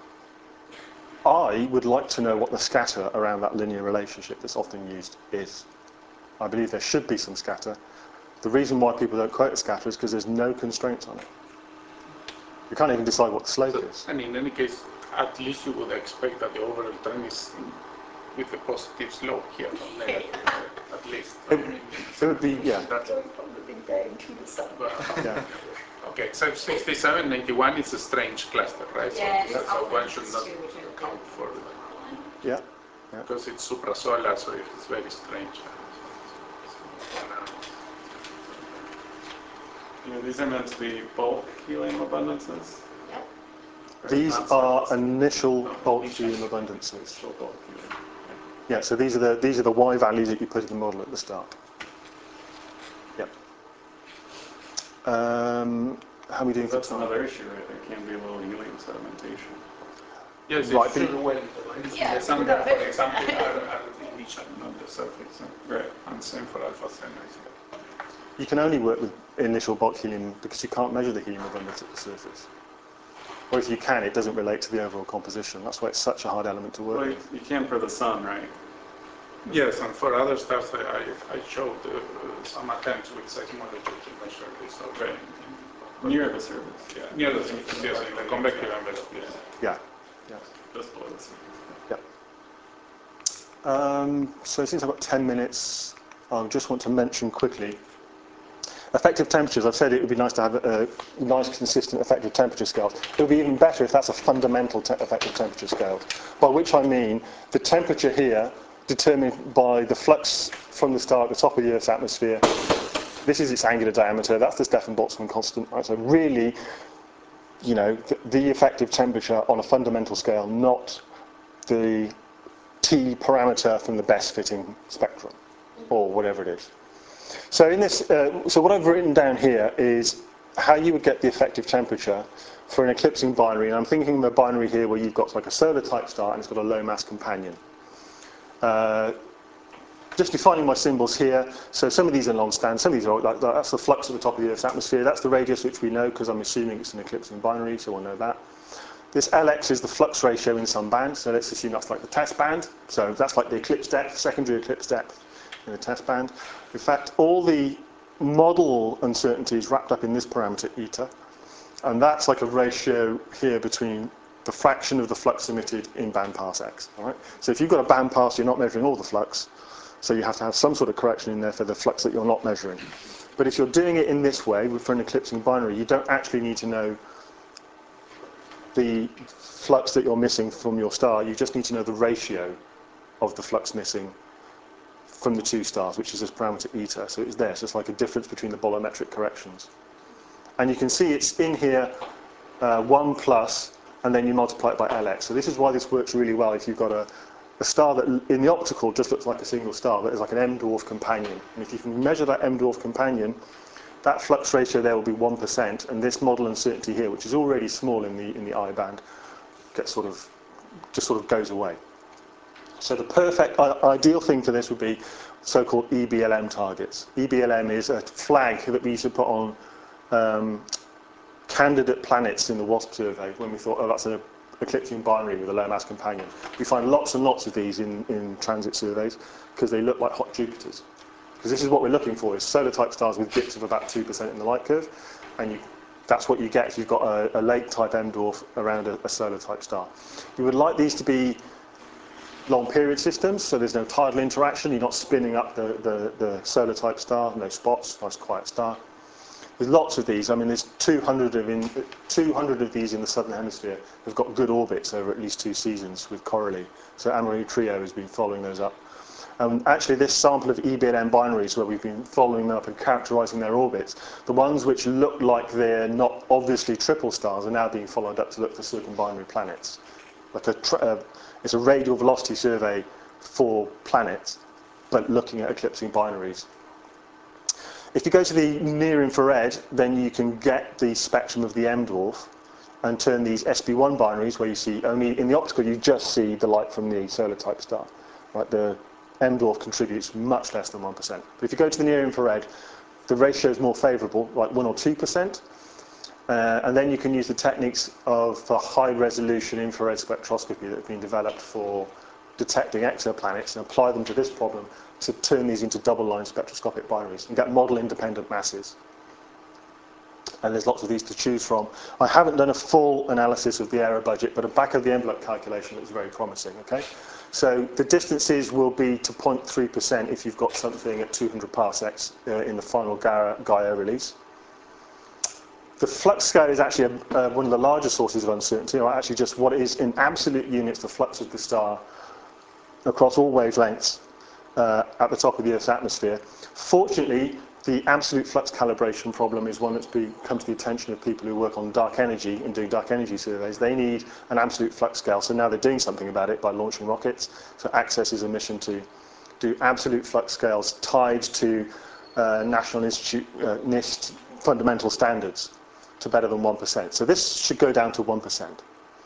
I would like to know what the scatter around that linear relationship that's often used is. I believe there should be some scatter. The reason why people don't quote a scatter is because there's no constraints on it. You can't even decide what the slope So, is. and in any case, at least you would expect that the overall trend is in, with a positive slope here, not negative, uh, at least. I It, mean, it would be, yeah. that's, From the Big Bang to the sun. yeah. okay, so sixty-seven, eighty-one is a strange cluster, right? Yeah, So, so one it's should not too, which is account for that. Yeah. Yeah. Because it's suprasolar, so it's very strange. You know, these are meant to be bulk helium abundances. Yep. Right? These Not are surface. initial No, bulk initial. helium abundances. Initial bulk helium. Yeah, so these are the these are the Y values that you put in the model at the start. Yep. Um, how are we doing for That's time? another issue, right? There can be a little helium sedimentation. Yes, Right, it's but- true when the Yeah, the sun, without for it. example, are, are initial, not the surface. Right. And same for alpha Centauri. You can only work with initial bulk helium because you can't measure the helium abundance at the surface. Or if you can, it doesn't relate to the overall composition. That's why it's such a hard element to work Well, with. you can for the sun, right? Yes, and for other stuff, I, I showed uh, some attempts with seismology to measure this already. Near the surface, yeah. Near the surface, yes, in the convective envelope, yes. Yeah. Yeah. Just below the surface. Yeah. Um, so since I've got ten minutes, I just want to mention quickly effective temperatures. I've said it would be nice to have a, a nice, consistent effective temperature scale. It would be even better if that's a fundamental te effective temperature scale, by which I mean the temperature here determined by the flux from the star at the top of the Earth's atmosphere. This is its angular diameter. That's the Stefan-Boltzmann constant. Right? So really, you know, the, the effective temperature on a fundamental scale, not the T parameter from the best fitting spectrum, or whatever it is. So in this, uh, so what I've written down here is how you would get the effective temperature for an eclipsing binary. And I'm thinking of a binary here where you've got like a solar type star and it's got a low mass companion. Uh, just defining my symbols here. So some of these are non-standard. Some of these are like that's the flux at the top of the Earth's atmosphere. That's the radius, which we know because I'm assuming it's an eclipsing binary, so we'll know that. This L X is the flux ratio in some band. So let's assume that's like the test band. So that's like the eclipse depth, secondary eclipse depth in the test band. In fact, all the model uncertainty is wrapped up in this parameter eta, and that's like a ratio here between the fraction of the flux emitted in band parsecs. All right? So if you've got a band pass, you're not measuring all the flux, so you have to have some sort of correction in there for the flux that you're not measuring. But if you're doing it in this way, for an eclipsing binary, you don't actually need to know the flux that you're missing from your star, you just need to know the ratio of the flux missing from the two stars, which is this parameter eta. So it's there, so it's like a difference between the bolometric corrections. And you can see it's in here, uh, one plus, and then you multiply it by L X. So this is why this works really well if you've got a, a star that in the optical just looks like a single star, but is like an M dwarf companion. And if you can measure that M dwarf companion, that flux ratio there will be one percent, and this model uncertainty here, which is already small in the, in the I band, gets sort of, just sort of goes away. So the perfect, uh, ideal thing for this would be so-called E B L M targets. E B L M is a flag that we used to put on um, candidate planets in the WASP survey when we thought, oh, that's an eclipsing binary with a low mass companion. We find lots and lots of these in, in transit surveys because they look like hot Jupiters. Because this is what we're looking for, is solar type stars with dips of about two percent in the light curve, and you, that's what you get if you've got a, a lake type M dwarf around a, a solar type star. You would like these to be long period systems, so there's no tidal interaction, you're not spinning up the, the, the solar type star, no spots, nice quiet star. There's lots of these. I mean, there's two hundred of, in, two hundred of these in the southern hemisphere who've got good orbits over at least two seasons with Coralie. So Anne-Marie Trio has been following those up. Um, actually, this sample of E B L M binaries where we've been following them up and characterizing their orbits, the ones which look like they're not obviously triple stars are now being followed up to look for circumbinary planets. Like a tra uh, it's a radial velocity survey for planets, but looking at eclipsing binaries. If you go to the near infrared, then you can get the spectrum of the M dwarf and turn these S B one binaries, where you see only in the optical you just see the light from the solar type star. Right, the M dwarf contributes much less than one percent. But if you go to the near infrared, the ratio is more favourable, like one or two percent. Uh, and then you can use the techniques of uh, high-resolution infrared spectroscopy that have been developed for detecting exoplanets and apply them to this problem to turn these into double-line spectroscopic binaries and get model-independent masses. And there's lots of these to choose from. I haven't done a full analysis of the error budget, but a back-of-the-envelope calculation looks very promising. Okay, so the distances will be to zero point three percent if you've got something at two hundred parsecs uh, in the final Gaia release. The flux scale is actually a, uh, one of the larger sources of uncertainty, or actually just what is in absolute units the flux of the star across all wavelengths uh, at the top of the Earth's atmosphere. Fortunately, the absolute flux calibration problem is one that's been, come to the attention of people who work on dark energy and doing dark energy surveys. They need an absolute flux scale, so now they're doing something about it by launching rockets. So ACCESS is a mission to do absolute flux scales tied to uh, National Institute, uh, NIST fundamental standards to better than one percent. So this should go down to one percent.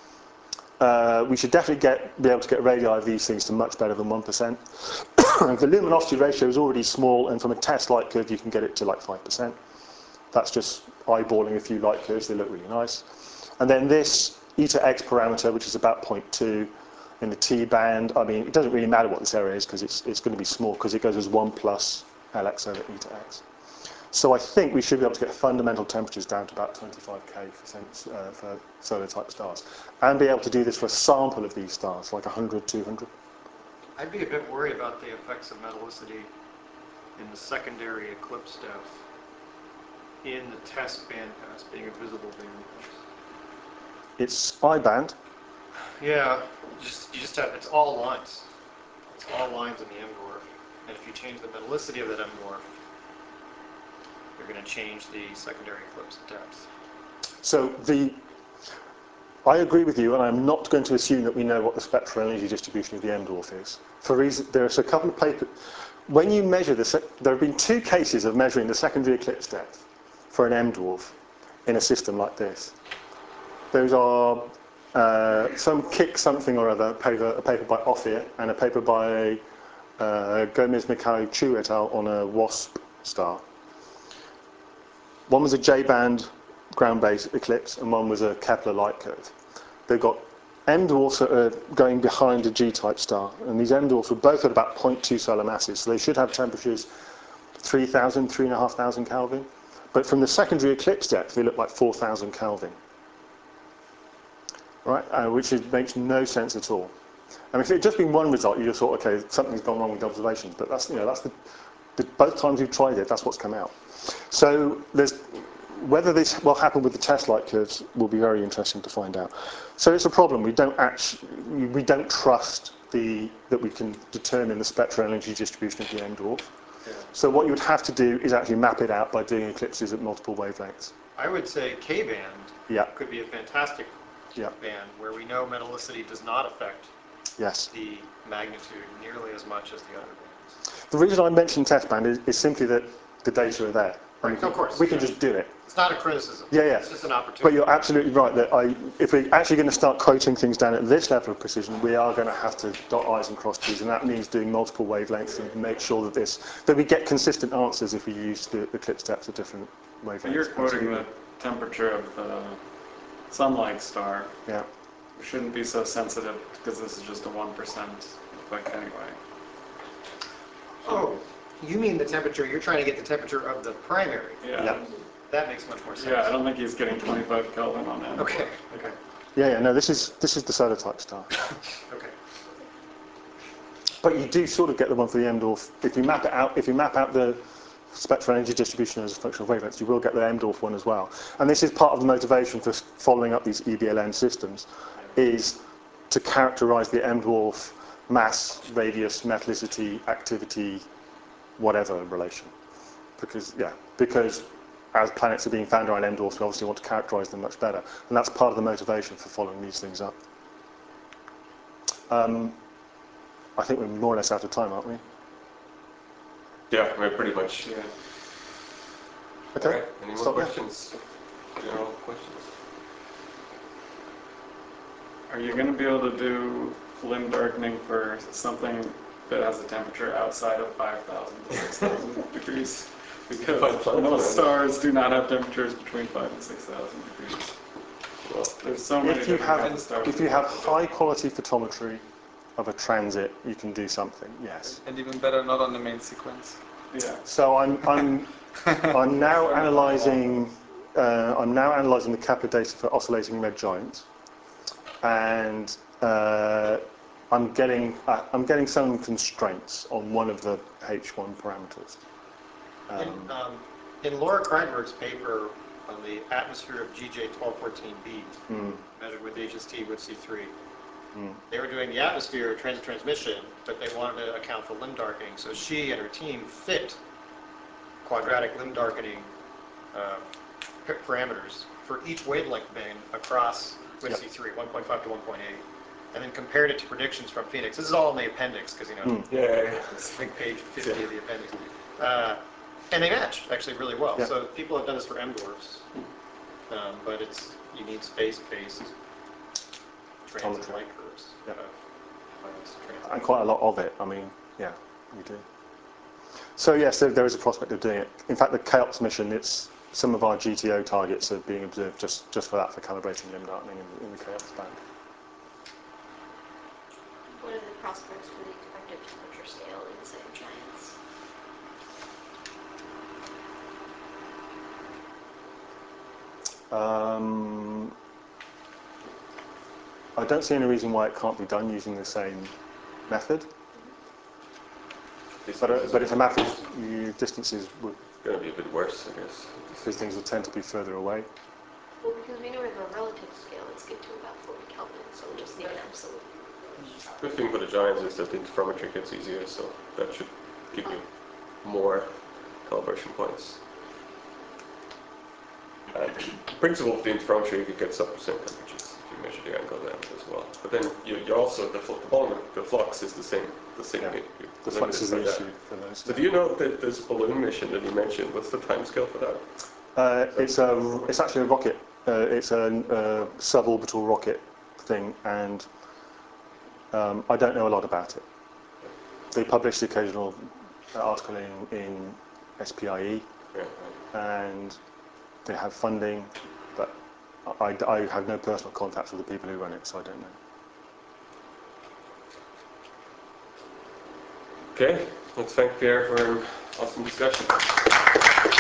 Uh, we should definitely get, be able to get radii of these things to much better than one percent. The luminosity ratio is already small, and from a test light curve you can get it to like five percent. That's just eyeballing a few light curves, they look really nice. And then this eta x parameter, which is about zero point two in the T band, I mean, it doesn't really matter what this area is because it's, it's going to be small because it goes as one plus Lx over eta x. So I think we should be able to get fundamental temperatures down to about twenty-five K for, sense, uh, for solar type stars, and be able to do this for a sample of these stars, like one hundred, two hundred. I'd be a bit worried about the effects of metallicity in the secondary eclipse depth in the test bandpass being a visible bandpass. It's I-band. Yeah, just you just have, it's all lines. It's all lines in the M dwarf. And if you change the metallicity of that M dwarf, you're going to change the secondary eclipse depth. So the, I agree with you, and I'm not going to assume that we know what the spectral energy distribution of the M dwarf is. For reason, there's a couple of papers. When you measure the, there have been two cases of measuring the secondary eclipse depth for an M dwarf in a system like this. Those are uh, some kick something or other paper, a paper by Ophir and a paper by uh, Gomez, Mikhail, Chu et al. On a WASP star. One was a J-band ground-based eclipse, and one was a Kepler light curve. They've got M dwarfs that are going behind a G-type star, and these M dwarfs were both at about zero point two solar masses, so they should have temperatures three thousand, three thousand five hundred Kelvin. But from the secondary eclipse depth, they look like four thousand Kelvin, right? Uh, which is, makes no sense at all. I mean, if it had just been one result, you just thought, okay, something's gone wrong with the observations. But that's, you know, that's the, the both times we've tried it, that's what's come out. So there's, whether this will happen with the test light curves will be very interesting to find out. So it's a problem. We don't actually, we don't trust the, that we can determine the spectral energy distribution of the M dwarf. Yeah. So what you would have to do is actually map it out by doing eclipses at multiple wavelengths. I would say K-band Yeah. could be a fantastic Yeah. band where we know metallicity does not affect Yes. the magnitude nearly as much as the other bands. The reason I mentioned test band is, is simply that the data are there. Right, And we can, of course. We can just do it. It's not a criticism. Yeah, yeah. It's just an opportunity. But you're absolutely right that I, if we're actually going to start quoting things down at this level of precision, we are going to have to dot I's and cross T's, and that means doing multiple wavelengths and make sure that this, that we get consistent answers if we use the eclipse depths at different wavelengths. But you're quoting Absolutely. the temperature of the sun-like star. Yeah. We shouldn't be so sensitive because this is just a one percent effect anyway. Oh, you mean the temperature, you're trying to get the temperature of the primary. Yeah. Yeah. That makes much more sense. Yeah, I don't think he's getting twenty-five Kelvin on that. Okay, okay, Yeah, yeah, no, this is, this is the solar type star. okay. But you do sort of get the one for the M dwarf. If you map it out, if you map out the spectral energy distribution as a function of wavelengths, you will get the M dwarf one as well. And this is part of the motivation for following up these E B L N systems, is to characterize the M dwarf mass, radius, metallicity, activity, whatever relation. Because, yeah, because as planets are being found around M dwarfs, we obviously want to characterize them much better. And that's part of the motivation for following these things up. Um, I think we're more or less out of time, aren't we? Yeah, we're pretty much. Yeah. Okay. All right, any more Stop there. questions? General questions? Are you going to be able to do limb darkening for something that has a temperature outside of five thousand to six thousand degrees? Because most stars do not have temperatures between five and six thousand degrees. Well, There's so many If you different kinds have, of stars. if you have high quality photometry of a transit, you can do something, yes. And even better, not on the main sequence. Yeah. So I'm, I'm, I'm now analysing, uh, I'm now analysing the Kepler data for oscillating red giants, and uh, I'm getting, uh, I'm getting some constraints on one of the H one parameters. In, um, in Laura Kreinberg's paper on the atmosphere of G J twelve fourteen b, Mm. measured with H S T with C three, Mm. they were doing the atmosphere transit transmission, but they wanted to account for limb darkening. So she and her team fit quadratic limb darkening uh, p- parameters for each wavelength band across with Yep. C three, one point five to one point eight, and then compared it to predictions from Phoenix. This is all in the appendix because, you know, Mm. yeah, yeah, yeah. it's like page fifty of the appendix. Uh, and they match actually really well. Yeah. So people have done this for M dwarfs, um, but it's you need space-based transit Photometry. light curves. Yeah. Of, of this transit. And quite a lot of it, I mean, yeah, we do. So yes, there, there is a prospect of doing it. In fact, the K O P S mission, it's, some of our G T O targets are being observed just, just for that, for calibrating limb darkening in, in the K O P S band. What are the prospects for the effective temperature scale in the same giants? Um, I don't see any reason why it can't be done using the same method, but, uh, but it's a matter of you, distances would, Going to be a bit worse, I guess. because things would tend to be further away. Well, because we know we have a relative scale, let's get to about forty Kelvin, so we'll just need an absolute. Good thing for the giants is that the interferometry gets easier, so that should give you more calibration points. And the principle of the interferometry, you get sub-percent temperatures if you measure the angle diameter as well. But then you, you also, the, fl- the volume, the flux is the same. The same. Yeah. You- you The limit flux it is by the that. issue for those. So do you know that this balloon mission that you mentioned, what's the timescale for that? Uh, it's a, it's actually a rocket. Uh, it's a uh, suborbital rocket thing, and um, I don't know a lot about it. They publish the occasional article in, in S P I E, Yeah. and they have funding, but I, I have no personal contacts with the people who run it, so I don't know. Okay, let's thank Pierre for an awesome discussion.